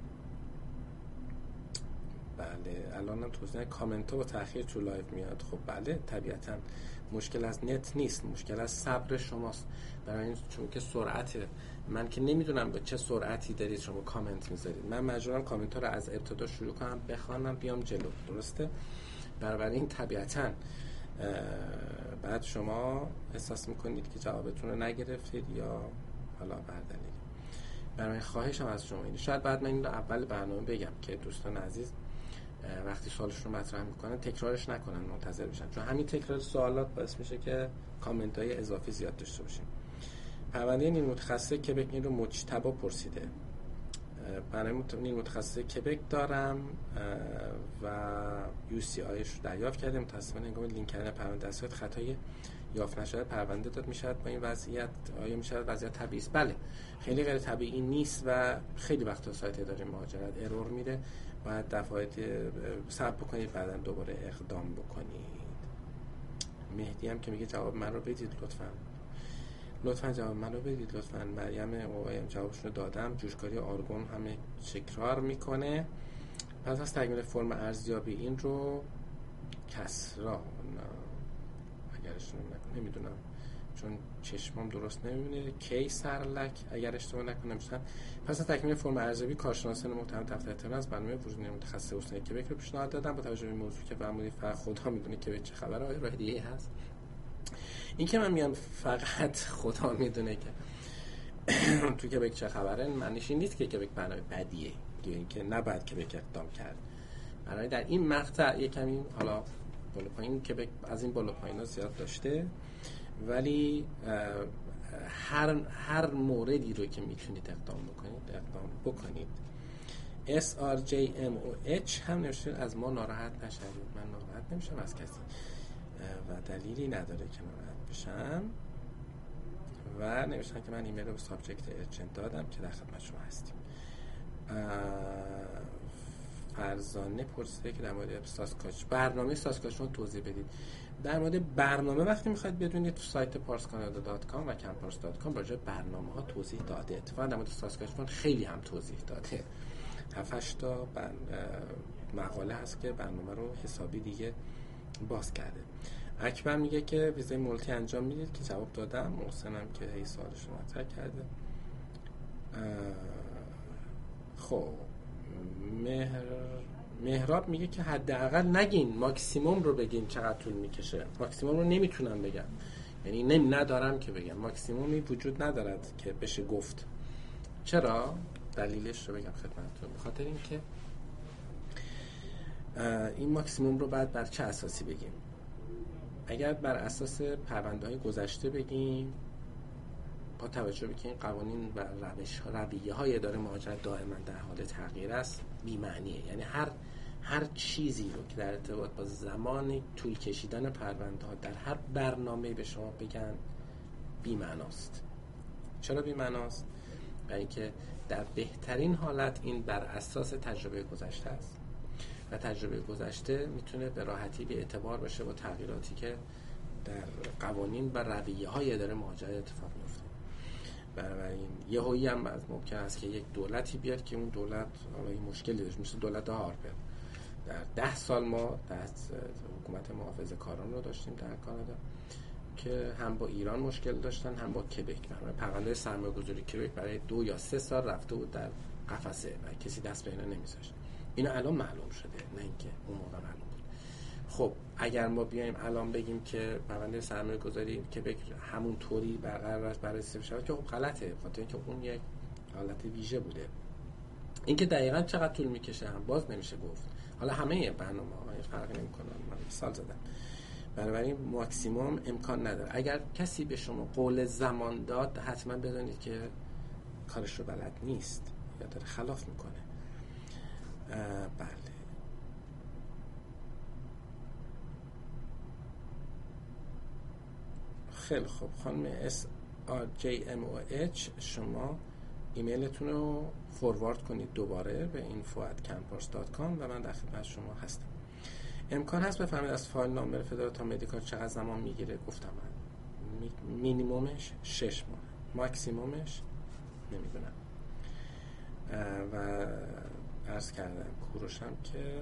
بله الان هم توضیح کامنت ها با تأخیر تو لایو میاد. خب بله طبیعتا مشکل از نت نیست، مشکل از صبر شماست. برای این چون که سرعت من که نمیدونم به چه سرعتی دارید شما کامنت میذارید، من مجبورم کامنت ها رو از ابتدا شروع کنم بخوانم بیام جلو، درسته؟ برای این طبیعتا بعد شما احساس میکنید که جوابتون رو نگرفتید یا حالا بردلیل. برای خواهشم از شما اینه، شاید بعد من این رو اول برنامه بگم که دوستان عزیز وقتی سوالش رو مطرح میکنن تکرارش نکنن، منتظر بشن، چون همین تکرار سوالات باعث میشه که کامنت های اضافی زیاد داشته باشیم. پرونده نیل متخصص کبک این رو مجتبی پرسیده. برنامه نیل متخصص کبک دارم و یو سی آیش رو دریافت کردیم. متاسفانه هنگام لینک کردن پرونده دستات خطای یافت نشده پرونده داد میشد. با این وضعیت آیا میشد وضعیت طبیعی است؟ بله خیلی غیر طبیعی نیست و خیلی وقتا سایت اداره مهاجرت ارور میده، باید دفعات صبر بکنید بعداً دوباره اقدام بکنید. مهدی هم که میگه جواب من رو بدید لطفاً لطفاً جواب من رو بدید لطفاً. مریم اووایم جوابشون رو دادم. جوشکاری آرگون همه تکرار میکنه. پس از تکمیل فرم ارزیابی این رو کسرا اگر اشتباه نکنم نمیدونم چون چشمام درست نمیبینه کی سرلک اگر اشتباه نکنم شدن. پس از تکمیل فرم ارزیابی کارشناسان محترم دفتر تهران از برنامه ورود متخصص استان کبک رو پیشنهاد دادم. با توجه به این موضوع که فرمودید فقط خدا میدونه که چه خبره، آیا راه دیگه هست؟ این که من میگم فقط خدا میدونه که تو کبک چه خبره معنیش این نیست که کبک برنامه بدیه. یا اینکه نباید کبک اقدام کرد. برای در این مقطع یک کمی حالا بالا پایین کبک از این بالا پایینا زیاد داشته، ولی هر هر موردی رو که میتونید اقدام بکنید اقدام بکنید. اس آر جی ام او اچ هم نوشته از ما ناراحت نشید. من ناراحت نمیشم از کسی و دلیلی نداره که ناراحت بشم. و نوشتن که من ایمیل رو به سابجکت ارجنت دادم که در خدمت شما هستیم. فرزانه پرسیده که در مورد ساسکاچ برنامه ساسکاچوان توضیح بدید. در مورد برنامه وقتی میخواید بدونید تو سایت پارس کانادا دات کام و کمپارس دات کام راجع به برنامه ها توضیح داده. اتفاقا در مورد ساسکاچوان خیلی هم توضیح داده. هفت هشت تا بن... مقاله هست که برنامه رو حسابی دیگه باز کرده. اکبر میگه که ویزای مولتی انجام میدید که جواب دادم. محسنم که هی سوالش رو مطرح کرده. خب مهر مهراب میگه که حداقل نگین، ماکسیموم رو بگین چقدر طول میکشه. ماکسیموم رو نمیتونم بگم، یعنی نمی ندارم که بگم. ماکسیمومی وجود ندارد که بشه گفت. چرا؟ دلیلش رو بگم خدمتتون. به خاطر اینکه این ماکسیموم رو بعد بر چه اساسی بگیم؟ اگر بر اساس پرونده‌های گذشته بگیم، با توجه به که این قوانین و روش رویه های اداره مهاجرت دائما در حال تغییر است، بی معنیه. یعنی هر هر چیزی رو که در ارتباط با زمان طول کشیدن پرونده ها در هر برنامه به شما بگن، بی معناست. چرا بی معناست؟ برای اینکه در بهترین حالت این بر اساس تجربه گذشته است و تجربه گذشته میتونه به راحتی بی اعتبار باشه با تغییراتی که در قوانین و رویه های اداره مهاجرت اتفاق میفته. بنابراین یه هایی هم ممکن است که یک دولتی بیاد که اون دولت حالا این مشکلی داشت، مثل دولت هارپر. در ده سال ما دست حکومت محافظه کاران رو داشتیم در کانادا که هم با ایران مشکل داشتن هم با کبک. برای پرونده سرمایه گذاری کبک برای دو یا سه سال رفته بود در قفسه و کسی دست به اینا نمیذاشت. اینا الان معلوم شده، نه اینکه اون موقع معلوم بود. خب اگر ما بیایم الان بگیم که پرونده سرمایه گذاری کبک همون طوری برقرار است برای استفاده شود، که خب غلطه، خاطر اینکه اون یک حالت ویژه بوده. اینکه دقیقاً چقدر طول میکشه هم باز نمیشه گفت. حالا همه برنامه‌ها هیچ فرقی نمی‌کنه، من مثال زدم. بنابراین ماکسیموم امکان نداره. اگر کسی به شما قول زمان داد، حتما بدونید که کارش رو بلد نیست یا داره خلاف میکنه. بله. خیلی خوب خانم اس آر جی ام او اچ، شما ایمیلتون رو فوروارد کنید دوباره به اینفو ات کمپارس دات کام و من در خدمت شما هستم. امکان هست بفرمایید از فایل نامبر فدرال تا مدیکال چقدر زمان میگیره؟ گفتم من می... مینیمومش شش ماه، ماکسیمومش نمیدونم. و عرض کردم کوروشم که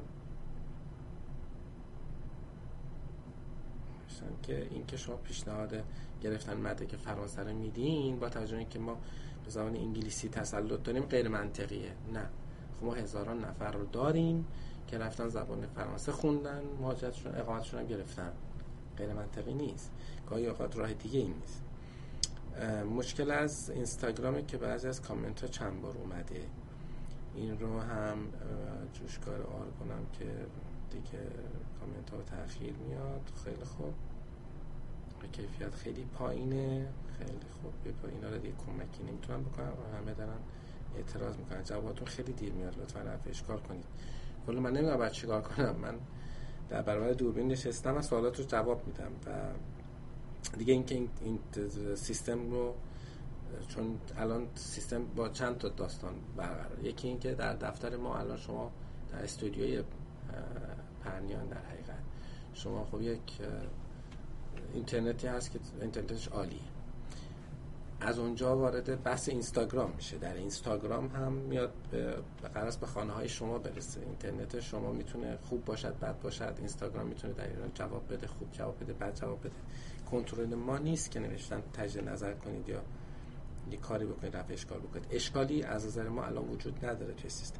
که این که شما پیشنهاد گرفتن مدرک فرانسه رو میدین با توجه به اینکه ما به زبان انگلیسی تسلط داریم غیر منطقیه. نه، خب ما هزاران نفر رو داریم که رفتن زبان فرانسه خوندن، مهاجرتشون اقامتشون هم گرفتن. غیر منطقی نیست. گاهی اوقات راه دیگه این نیست. مشکل از اینستاگرامه که بعضی از کامنت ها چند بار اومده. این رو هم جوشکار آر کنم که دیگه کامنت ها تأخیر میاد. خیلی خوب، کیفیت خیلی پایینه. خیلی خوب، به اینا رو دیگه کمکی نمیتونم بکنم و همه دارن اعتراض میکنن. جواباتون خیلی دیر میاد، لطفا رفع اشکال کنید. ولی من نمیدونم باید چیکار کنم. من در برابر دوربین نشستم و سوالات رو جواب میدم و دیگه اینکه این, این سیستم رو، چون الان سیستم با چند تا داستان برقرار. یکی این که در دفتر ما الان شما در استودیوی پرنیان در حقیقت شما خب یک اینترنتی هست که اینترنتش عالیه. از اونجا وارد بحث اینستاگرام میشه. در اینستاگرام هم میاد به قرص به خانه های شما برسه. اینترنت شما میتونه خوب باشد بد باشد، اینستاگرام میتونه در ایران جواب بده، خوب جواب بده، بد جواب بده. کنترل ما نیست که نوشتن تجدید نظر کنید یا یه کاری بکنید رفع اشکال بکنید. اشکالی از نظر ما الان وجود نداره توی سیستم.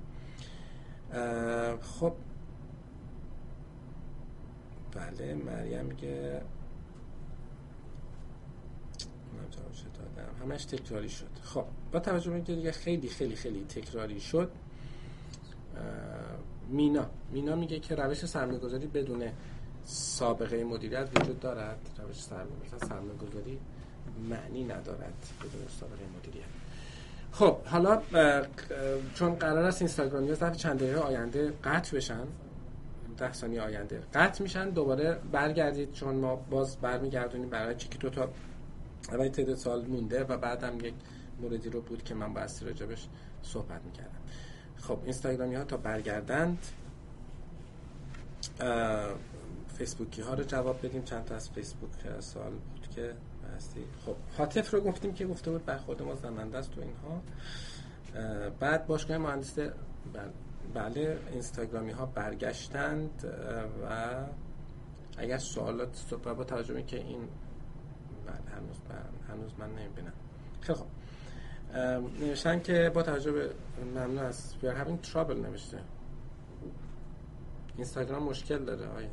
خب بله، مریم میگه من جوابش دادم، همش تکراری شد. خب با توجه به اینکه دیگه خیلی خیلی خیلی تکراری شد، مینا مینا میگه که روش سرمایه‌گذاری بدون سابقه مدیریت وجود دارد. روش سرمایه‌گذاری سرمایه‌گذاری معنی ندارد بدون سابقه مدیریت. خب حالا چون قرار است اینستاگرامی ها ظرف چند دقیقه آینده قطع بشن، ده ثانیه آینده قطع میشن، دوباره برگردید چون ما باز برمیگردونیم برای چیکی دو تا اول تعداد سال مونده و بعدم یک موردی رو بود که من با استی راجبش صحبت میکردم. خب اینستاگرامی ها تا برگردند فیسبوکی ها رو جواب بدیم. چند تا از فیسبوک سوال بود که هستی. خب حاطف رو گفتیم که گفته بود برخورد ما زننده است تو اینها. بعد باشگاه مهندسی بله اینستاگرامی ها برگشتند و اگر سوالات صبح با توجه به که این بله هنوز هنوز من نمیبینم. خیلی خب نوشتن که با توجه به ممنون از we are having trouble نوشته. اینستاگرام مشکل داره آیا؟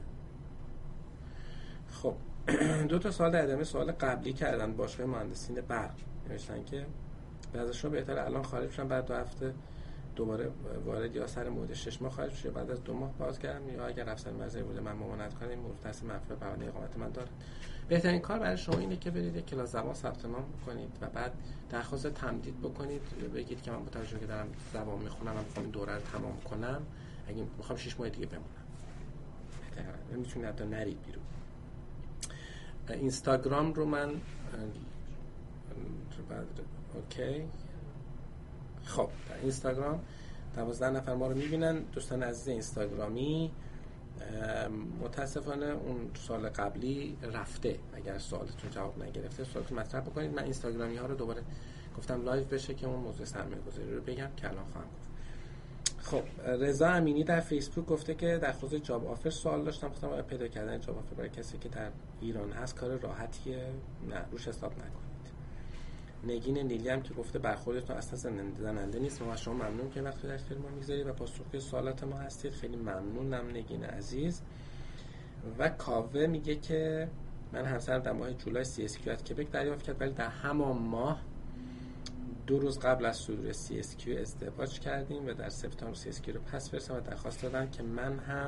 خب دو تا سوال در ادامه سوال قبلی کردن باشگاه مهندسین برق. نوشتن که بعضش رو بهتره الان خارج بشن بعد دو هفته دوباره وارد یا سر مورد شش ماه خارج شه بعد از دو ماه باز کردم یا اگر افسر مرزی بوده من ممانعت کنم این مورد تاثیر منفی پرونده اقامت من داره. بهترین کار برای شما اینه که برید یک کلاس زبان ثبت نام کنید و بعد درخواست تمدید بکنید، بگید که من با توجه که دارم زبان میخونم من میخوام دوره رو تمام کنم، اگه میخوام شش ماه دیگه بمونم نمیتونید حتی نرید بیرون. اینستاگرام رو من اوکی. خب در اینستاگرام دوازده نفر ما رو میبینن. دوستان عزیز اینستاگرامی متاسفانه اون سال قبلی رفته، اگر سوالتون جواب نگرفته سوالتون مطرح بکنید. من اینستاگرامی ها رو دوباره گفتم لایو بشه که اون موضوع سرمایه گذاری رو بگم که الان خواهم گفت. خب رضا امینی در فیسبوک گفته که در خصوص جاب آفر سوال داشتم، گفتم آیا پیدا کردن جاب آفر برای کسی که در ایران هست کار راحتیه؟ نه روش حساب نکنید. نگین نیلی هم که گفته برخوردتون اصلا زننده نیست، ما از شما ممنون که وقتی در اختیار ما میذارید و پاسخگوی سوالات ما هستید. خیلی ممنونم نگین عزیز. و کاوه میگه که من همسرم در ماه جولای سی اس کیو از کبک دریافت کرد ولی در همان ماه دو روز قبل از صدور سی اس کیو ازدواج کردیم و در سپتامبر سی اس کیو رو پس فرستادم و درخواست دادم که من هم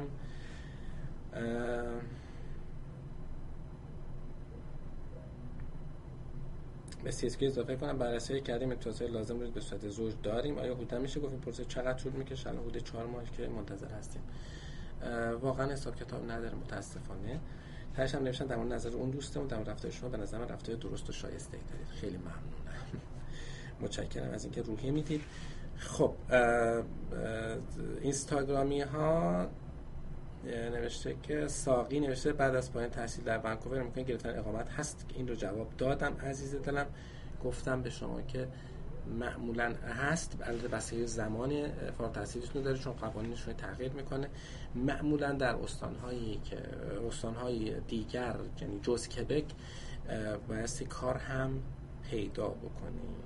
به سی اس کیو اضافه کنم. بررسی کردیم امتیازهای لازم رو به صورت زوج داریم. آیا حدودا میشه گفت این پروسه چقدر طول میکشه؟ الان حدود چهار ماه که منتظر هستیم. واقعا حساب کتاب نداره متاسفانه. تاش هم نوشتن در مورد نظر اون دوستمون در مورد رفتار شما به نظر من رفتار درست و شایسته ای دارید. خیلی ممنونم. متشکرم از اینکه روحیه میدید. خب اینستاگرامی ها نوشته که ساقی نوشته بعد از پایان تحصیل در ونکوور امکان گرفتن اقامت هست. این رو جواب دادم عزیز دلم. گفتم به شما که معمولا هست، البته بسیار زمان فارغ التحصیلیتون داره چون قوانینشون تغییر میکنه. معمولا در استانهایی که استانهای دیگر یعنی جز کبک بایستی کار هم پیدا بکنی.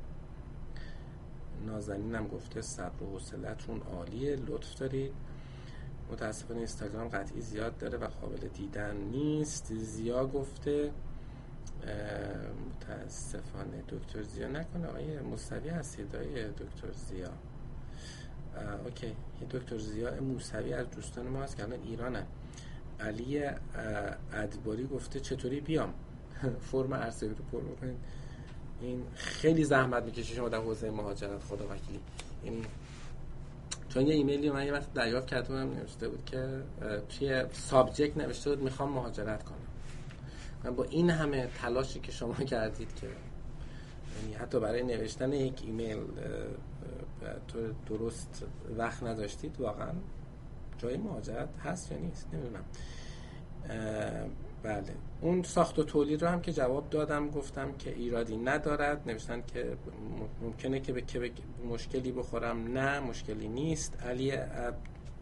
نازنینم گفته صبر و حوصله‌تون عالیه، لطف دارید. متاسفانه اینستاگرام قطعی زیاد داره و قابل دیدن نیست. زیا گفته متاسفانه دکتر زیا نکنه آقای موسوی هستید آقای دکتر زیا. اوکی دکتر زیا موسوی از دوستان ما هست که الان ایرانه. علی ادباری گفته چطوری بیام فرم عرضه رو پر بکنید. این خیلی زحمت میکشه شما در حوزه مهاجرت خدا وکیلی. یعنی چون یه ایمیلی من یه وقت دریافت کرده بودم نوشته بود که توی سابجکت نوشته بود میخوام مهاجرت کنم. من با این همه تلاشی که شما کردید که یعنی حتی برای نوشتن یک ایمیل تو درست وقت نداشتید، واقعا جای مهاجرت هست یا نیست نمیدونم. بله اون ساخت و تولید رو هم که جواب دادم گفتم که ایرادی ندارد. نوشتن که ممکنه که به که مشکلی بخورم، نه مشکلی نیست. علی عب...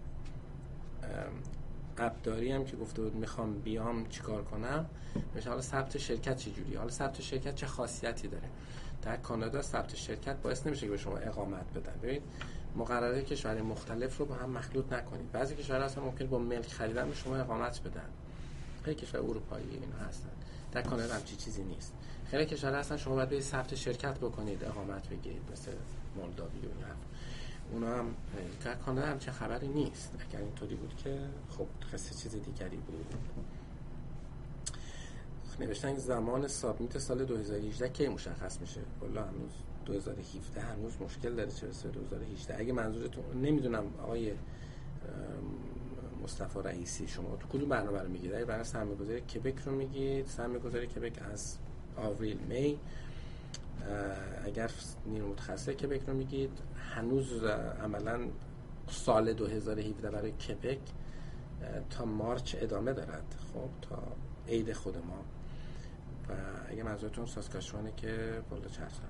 عبداری هم که گفته بود میخوام بیام چیکار کنم. نوشتن حالا ثبت شرکت چه جوری؟ حالا ثبت شرکت چه خاصیتی داره؟ در کانادا ثبت شرکت باعث نمیشه که به شما اقامت بدن. ببینید مقررات کشورهای مختلف رو با هم مخلوط نکنید. بعضی کشورها اصلا ممکن با ملک خریدن به شما اقامت بدن. خیلی کشور اروپایی اینا هستن. در کانادا هم چی چیزی نیست. خیلی کشورها هستن شما باید به ثبت شرکت بکنید اقامت بگیرید، مثل مولداوی و اینا. اونا هم که کانادا هم چه خبری نیست. اگر اینطوری بود که خب قصه چیز دیگری بود. نوشتن زمان سابمیت سال دو هزار و هجده کی مشخص میشه؟ والا هنوز دو هزار و هفده هنوز مشکل داره چه برسه دو هزار و هجده. اگه منظورتون نمیدونم آقای مصطفی رئیسی شما تو کدوم برنامه رو میگید؟ اگه برای سرمایه‌گذاری کبک رو میگید، سرمایه‌گذاری کبک از آوریل می، اگر نیرو متخصص کبک رو میگید هنوز عملاً سال دو هزار و هفده برای کبک تا مارچ ادامه دارد، خب تا عید خود ما. و اگه منظورتون ساسکاچوانه که بالا چرخه.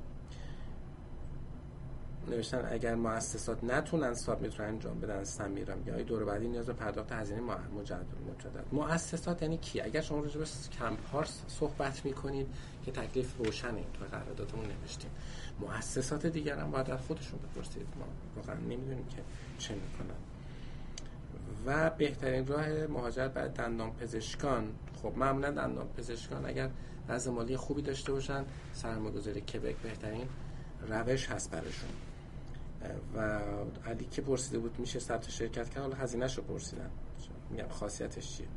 نوشتن اگر مؤسسات نتونن سابمیت رو انجام بدن سمیرا میگه دور بعدی نیاز به پرداخت هزینه مجدد مجدد. مؤسسات یعنی کی؟ اگر شما راجع به کمپ ها صحبت میکنید که تکلیف روشنه، تو قراردادمون نوشتیم مؤسسات دیگر هم باید از خودشون بپرسید، ما واقعا نمیدونیم که چه میکنن. و بهترین راه مهاجرت برای دندان پزشکان، خب معمولا دندان پزشکان اگر وضع مالی خوبی داشته باشن سرمایه‌گذاری کبک بهترین روش هست براشون. و علی که پرسیده بود میشه ثبت شرکت کرد، حالا هزینه‌شو پرسیدن، میگم خاصیتش چیه.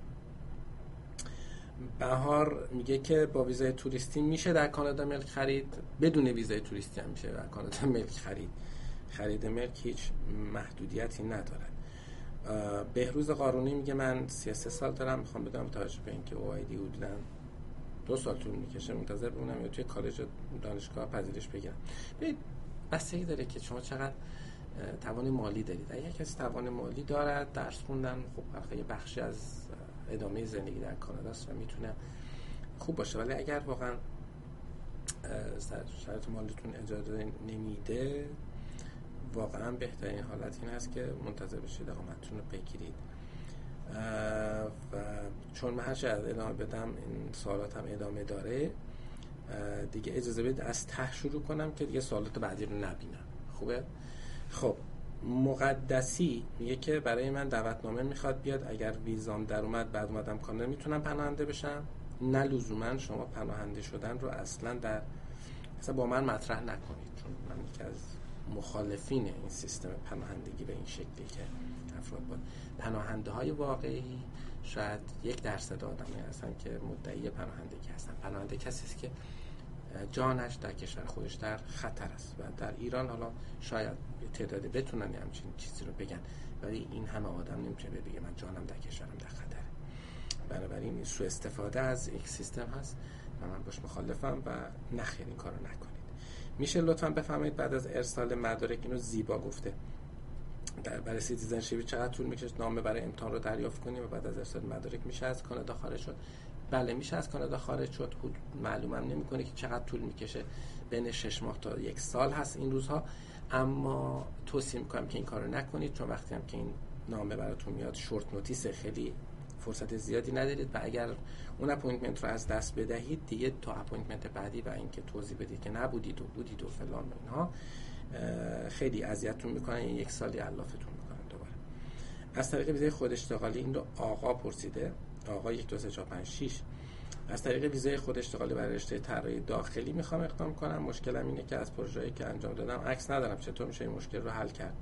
بهار میگه که با ویزای توریستی میشه در کانادا ملک خرید، بدون ویزای توریستی هم میشه در کانادا ملک خرید. خرید ملک هیچ محدودیتی نداره. بهروز قارونی میگه من سی و سه سال دارم، میخوام بدونم با توجه به اینکه او آی دی حدوداً دو سال طول میکشه منتظر بمونم یا توی کالج دانشگاه پذیرش بگیرم. ببین بستگی داره که شما چقدر توان مالی دارید. اگه کسی توان مالی دارد، درس خوندن، خب یه بخشی از ادامه زندگی در کانادا است و میتونه خوب باشه. ولی اگر واقعا شرایط مالیتون اجازه نمیده، واقعا بهترین حالت این هست که منتظر بشید اقامتتون رو بگیرید. و چون من هر چقدر ادامه بدم این سوالات هم ادامه داره، دیگه اجازه بدید از ته شروع کنم که دیگه سوالات بعدی رو نبینم. خوبه؟ خب مقدسی میگه که برای من دعوتنامه میخواد بیاد، اگر ویزام در اومد بعد اومدم کانادا میتونم پناهنده بشم؟ نه لزوما شما پناهنده شدن رو اصلا در اصلا با من مطرح نکنید، چون من یکی از مخالفین این سیستم پناهندگی به این شکلی که افراد با پناهنده های واقعی شاید یک درصد آدمی هستن که مدعی پناهندگی هستن. پناهنده کسی است که جانش در کشور خودش در خطر است و در ایران حالا شاید تعدادی بتونن همچین چیزی رو بگن، ولی این همه آدم نمیتونه بگه من جانم در کشورم در خطره. بنابراین این سوء استفاده از یک سیستم هست و من باش مخالفم و نخیر این کارو نکنید. میشه لطفاً بفرمایید بعد از ارسال مدارک، اینو زیبا گفته، در برای سیتیزنشیپ چقدر طول میکشه نامه برای امتحان رو دریافت کنیم و بعد از ارسال مدارک میشه از کانادا خارج شد؟ بله میشه از کانادا خارج شد. معلومم نمیکنه که چقدر طول میکشه، بین شش ماه تا یک سال هست این روزها، اما توصیه میکنم که این کارو نکنید، چون وقتی هم که این نامه براتون میاد شورت نوتیس، خیلی فرصت زیادی ندارید و اگر اون اپوینتمنت رو از دست بدهید دیگه تا اپوینتمنت بعدی و اینکه توضیح بدید که نبودید و بودید و فلان و اینها خیلی اذیتتون میکنن، یک سالی علافتون میکنن دوباره. از طریق ویزای خود اشتغالی، این رو آقا پرسیده، آقا یک دو سه چهار پنج شش، از طریق ویزای خود اشتغالی برای رشته طراحی داخلی میخوام اقدام کنم. مشکلم اینه که از پروژه‌ای که انجام دادم عکس ندارم، چطور میشه این مشکل رو حل کرد؟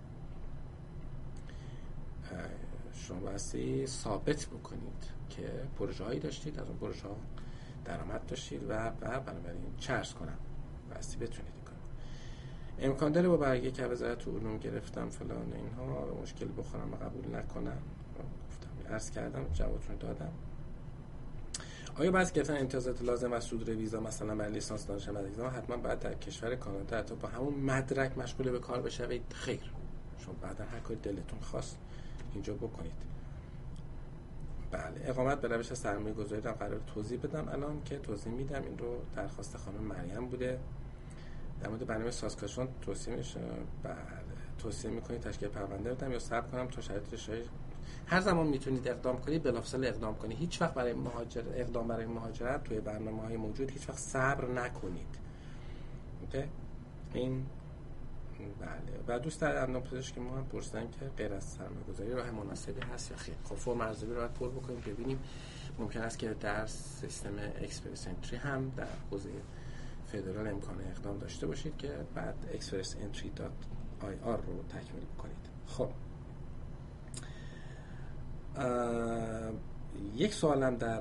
شما بایستی ثابت بکنید که پروژه‌هایی داشتید، از اون پروژه‌ها درآمد داشتید و و بنابراین چرس کنم بایستی بتونید این کارو. امکان داره با برگه که وزارت علوم گرفتم فلان اینها مشکل بخورم و قبول نکنم؟ گفتم عرض کردم، جوابتون دادم. آیا بعد گرفتن امتیازات لازم و صدور ویزا مثلا برای لیسانس دانش آموزی حتما باید در کشور کانادا حتی با همون مدرک مشغول به کار بشوید؟ خیر، شما بعدا هر کاری دلتون خواست اینجا بکنید. بله، اقامت به روش سرمایه گذاری رو قرار توضیح بدم الان که توضیح میدم. این رو درخواست خانم مریم بوده در مورد برنامه ساسکاچوان توصیه میشه. بله، توصیه میکنید تشکیل پرونده بدم یا صبر کنم تا شرایط رشای هر زمان میتونید اقدام کنید بلافاصله اقدام کنید. هیچ وقت برای مهاجرت اقدام برای مهاجرت توی برنامه‌های موجود هیچ وقت صبر نکنید. اوکی؟ این بله. و دوست در دندان پزشکی ما هم پرسیدن که غیر از سرمایه‌گذاری راه مناسبی هست یا خیر. خب فرم ارزیابی رو باید پر بکنیم ببینیم. ممکن است که در سیستم اکسپرس انتری هم در حوزه فدرال امکان اقدام داشته باشید که بعد اکسپرس انتری دات آی آر رو تکمیل کنید. خب یک سوالم در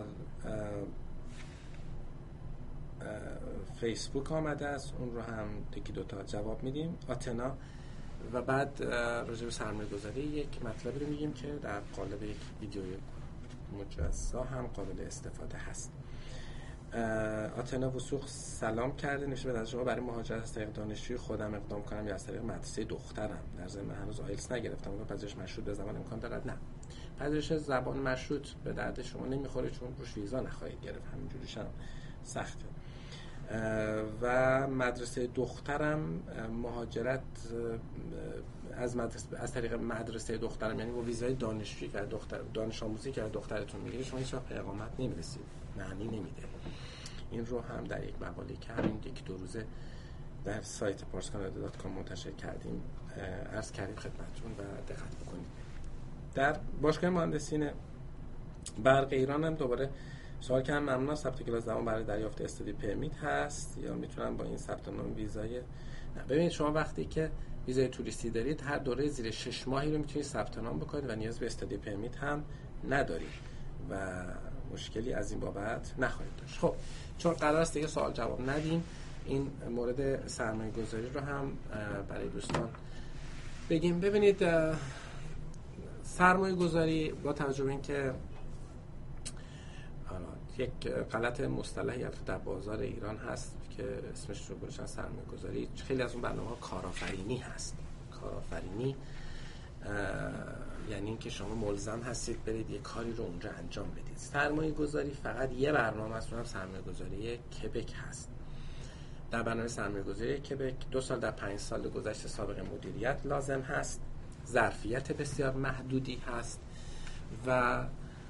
فیسبوک آمده است، اون رو هم یکی دوتا جواب میدیم. آتنا و بعد راجع به سرمایه گذاری یک مطلبی رو میگیم که در قالب یک ویدیوی مجزا هم قابل استفاده هست. آتنا وثوق سلام کرده، نوشته به شما برای مهاجرت از طریق دانشجوی خودم اقدام کنم یا از طریق مدرسه دخترم؟ در ضمن هنوز آیلتس نگرفتم. اون پذیرش مشروط به زبان امکان دارد؟ نه، پذیرش زبان مشروط به درد شما نمیخوره چون روش ویزا نخواهید گرفت، همینجوریش هم سخته. و مدرسه دخترم مهاجرت از مدرسه از طریق مدرسه دخترم یعنی با ویزای دانشجویی که دختر دانش آموزی که دخترتون میگیره شما هیچ وقت اقامت نمیرسید، معنی نمیده. این رو هم در یک مقاله که همین یک دو روزه در سایت پارس کانادا دات کام منتشر کردیم عرض کردیم خدمتتون و دقت بکنید. در باشگاه مهندسین برق ایران هم دوباره سوال کردم ممنون از ثبت کلاس دوام برای دریافت استادی پرمیت هست یا میتونم با این ثبت نام ویزای؟ نه، ببینید شما وقتی که ویزای توریستی دارید هر دوره زیر شش ماهی رو میتونید ثبت نام بکنید و نیاز به استادی پرمیت هم ندارید و مشکلی از این بابت نخواهید داشت. خب چون قرار است دیگه سوال جواب ندیم، این مورد سرمایه گذاری رو هم برای دوستان بگیم. ببینید سرمایه گذاری با توجه به اینکه یک غلط مصطلحی در بازار ایران هست که اسمش رو گذاشتن سرمایه گذاری، خیلی از اون برنامه‌ها کارآفرینی هست. کارآفرینی یعنی اینکه شما ملزم هستید برید یک کاری رو اونجا انجام بدید. سرمایه گذاری فقط یه برنامه است، اونم سرمایه گذاری کبک هست. در برنامه سرمایه گذاری کبک دو سال در پنج سال گذشته سابقه مدیریت لازم هست، ظرفیت بسیار محدودی هست و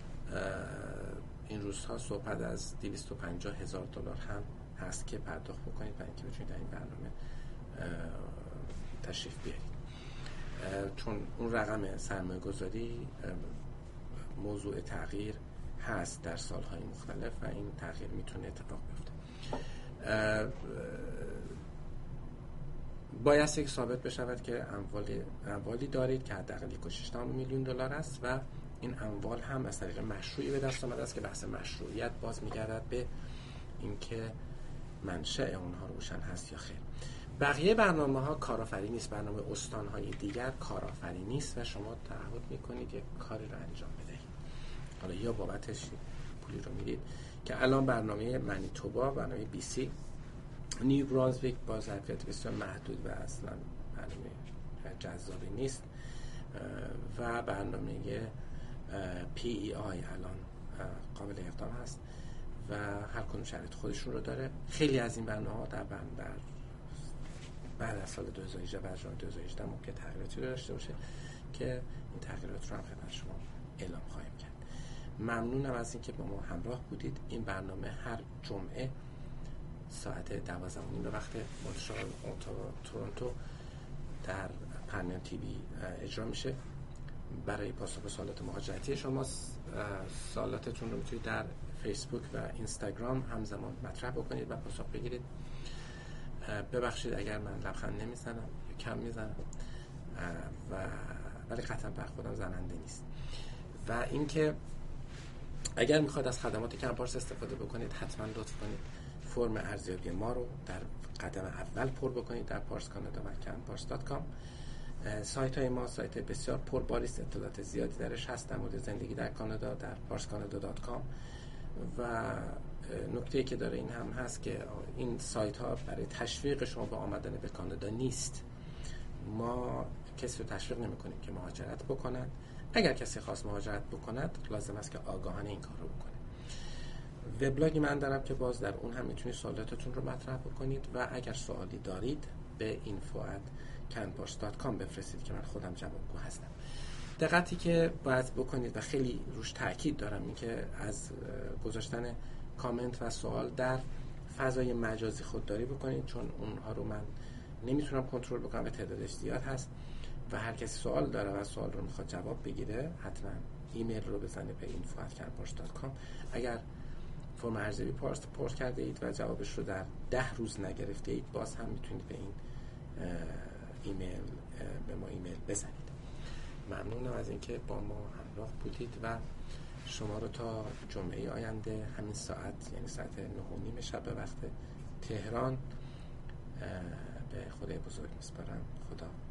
این روزها صحبت از دویست و پنجاه هزار دلار هم هست که پرداخت بکنید برای اینکه بتونید در این برنامه تشریف بیارید. چون اون رقم سرمایه گذاری موضوع تغییر هست در سالهای مختلف و این تغییر میتونه اتفاق بیفته. باید یک ثابت بشود که اموالی اموالی دارید که حداقل یک و شش دهم میلیون دلار است و این اموال هم از طریق مشروعی به دست آمده است که بحث مشروعیت باز میگردد به اینکه منشأ اونها روشن هست یا خیر. بقیه برنامه ها کارآفرینی است. برنامه استان های دیگر کارآفرینی است و شما تعهد میکنید یک کاری رو انجام بدهید، حالا یا بابتش پولی رو میدید که الان برنامه منیتوبا، برنامه بی سی، نیو برانزویک با ظرفیت بسیار محدود و اصلا برنامه جذابی نیست و برنامه پی ای آی الان قابل اقدام هست و هر کدوم شرایط خودشون رو داره. خیلی از این برنامه‌ها در بند در بعد از سال دو هزار و هجده و دو هزار و هجده ممکن تغییراتی داشته باشه که این تغییرات رو هم خدمت شما اعلام خواهیم کرد. ممنونم از اینکه با ما همراه بودید. این برنامه هر جمعه ساعت دوازده و نیم به وقت مونترال تورنتو در پرمیان تی وی اجرا میشه. برای پاسخ به سوالات مهاجرتی شما سوالاتتون رو میتونید در فیسبوک و اینستاگرام همزمان مطرح بکنید و پاسخ بگیرید. ببخشید اگر من لبخند نمیزنم یا کم میزنم و ولی قطعا بر خودم زننده نیست. و اینکه اگر میخواد از خدمات کمپارس استفاده بکنید حتما لطف کنید فرم ارزیابی ما رو در قدم اول پر بکنید در پارس کانادا و کمپارس دات کام. سایت های ما سایت بسیار پرباری است، اطلاعات زیادی درش هست در مورد زندگی در کانادا در پارس کانادا دات کام و نکته‌ای که داره این هم هست که این سایت ها برای تشویق شما به آمدن به کانادا نیست. ما کسی رو تشویق نمی کنیم که مهاجرت بکنند. اگر کسی خواست مهاجرت بکند لازم است که آگاهانه این کار رو بکنه. وبلاگی من دارم که باز در اون هم میتونید سوالاتتون رو مطرح بکنید و اگر سوالی دارید به اینفو ات کمپارس دات کام بفرستید که من خودم جوابگو هستم. دقتی که باید بکنید و خیلی روش تاکید دارم این که از گذاشتن کامنت و سوال در فضای مجازی خودداری بکنید، چون اونها رو من نمیتونم کنترل بکنم و تعدادش زیاد هست و هر کسی سوال داره و سوال رو میخواد جواب بگیره حتما ایمیل رو بزنه به اینفو ات کمپارس دات کام. اگر فرم ارزیابی پارس پر کرده اید و جوابش رو در ده روز نگرفته اید باز هم میتونید به این ایمیل به ما ایمیل بزنید. ممنونم از اینکه با ما همراه بودید و شما رو تا جمعه آینده همین ساعت، یعنی ساعت نه و نیم شب به وقت تهران، به خدای بزرگ میسپارم. خدا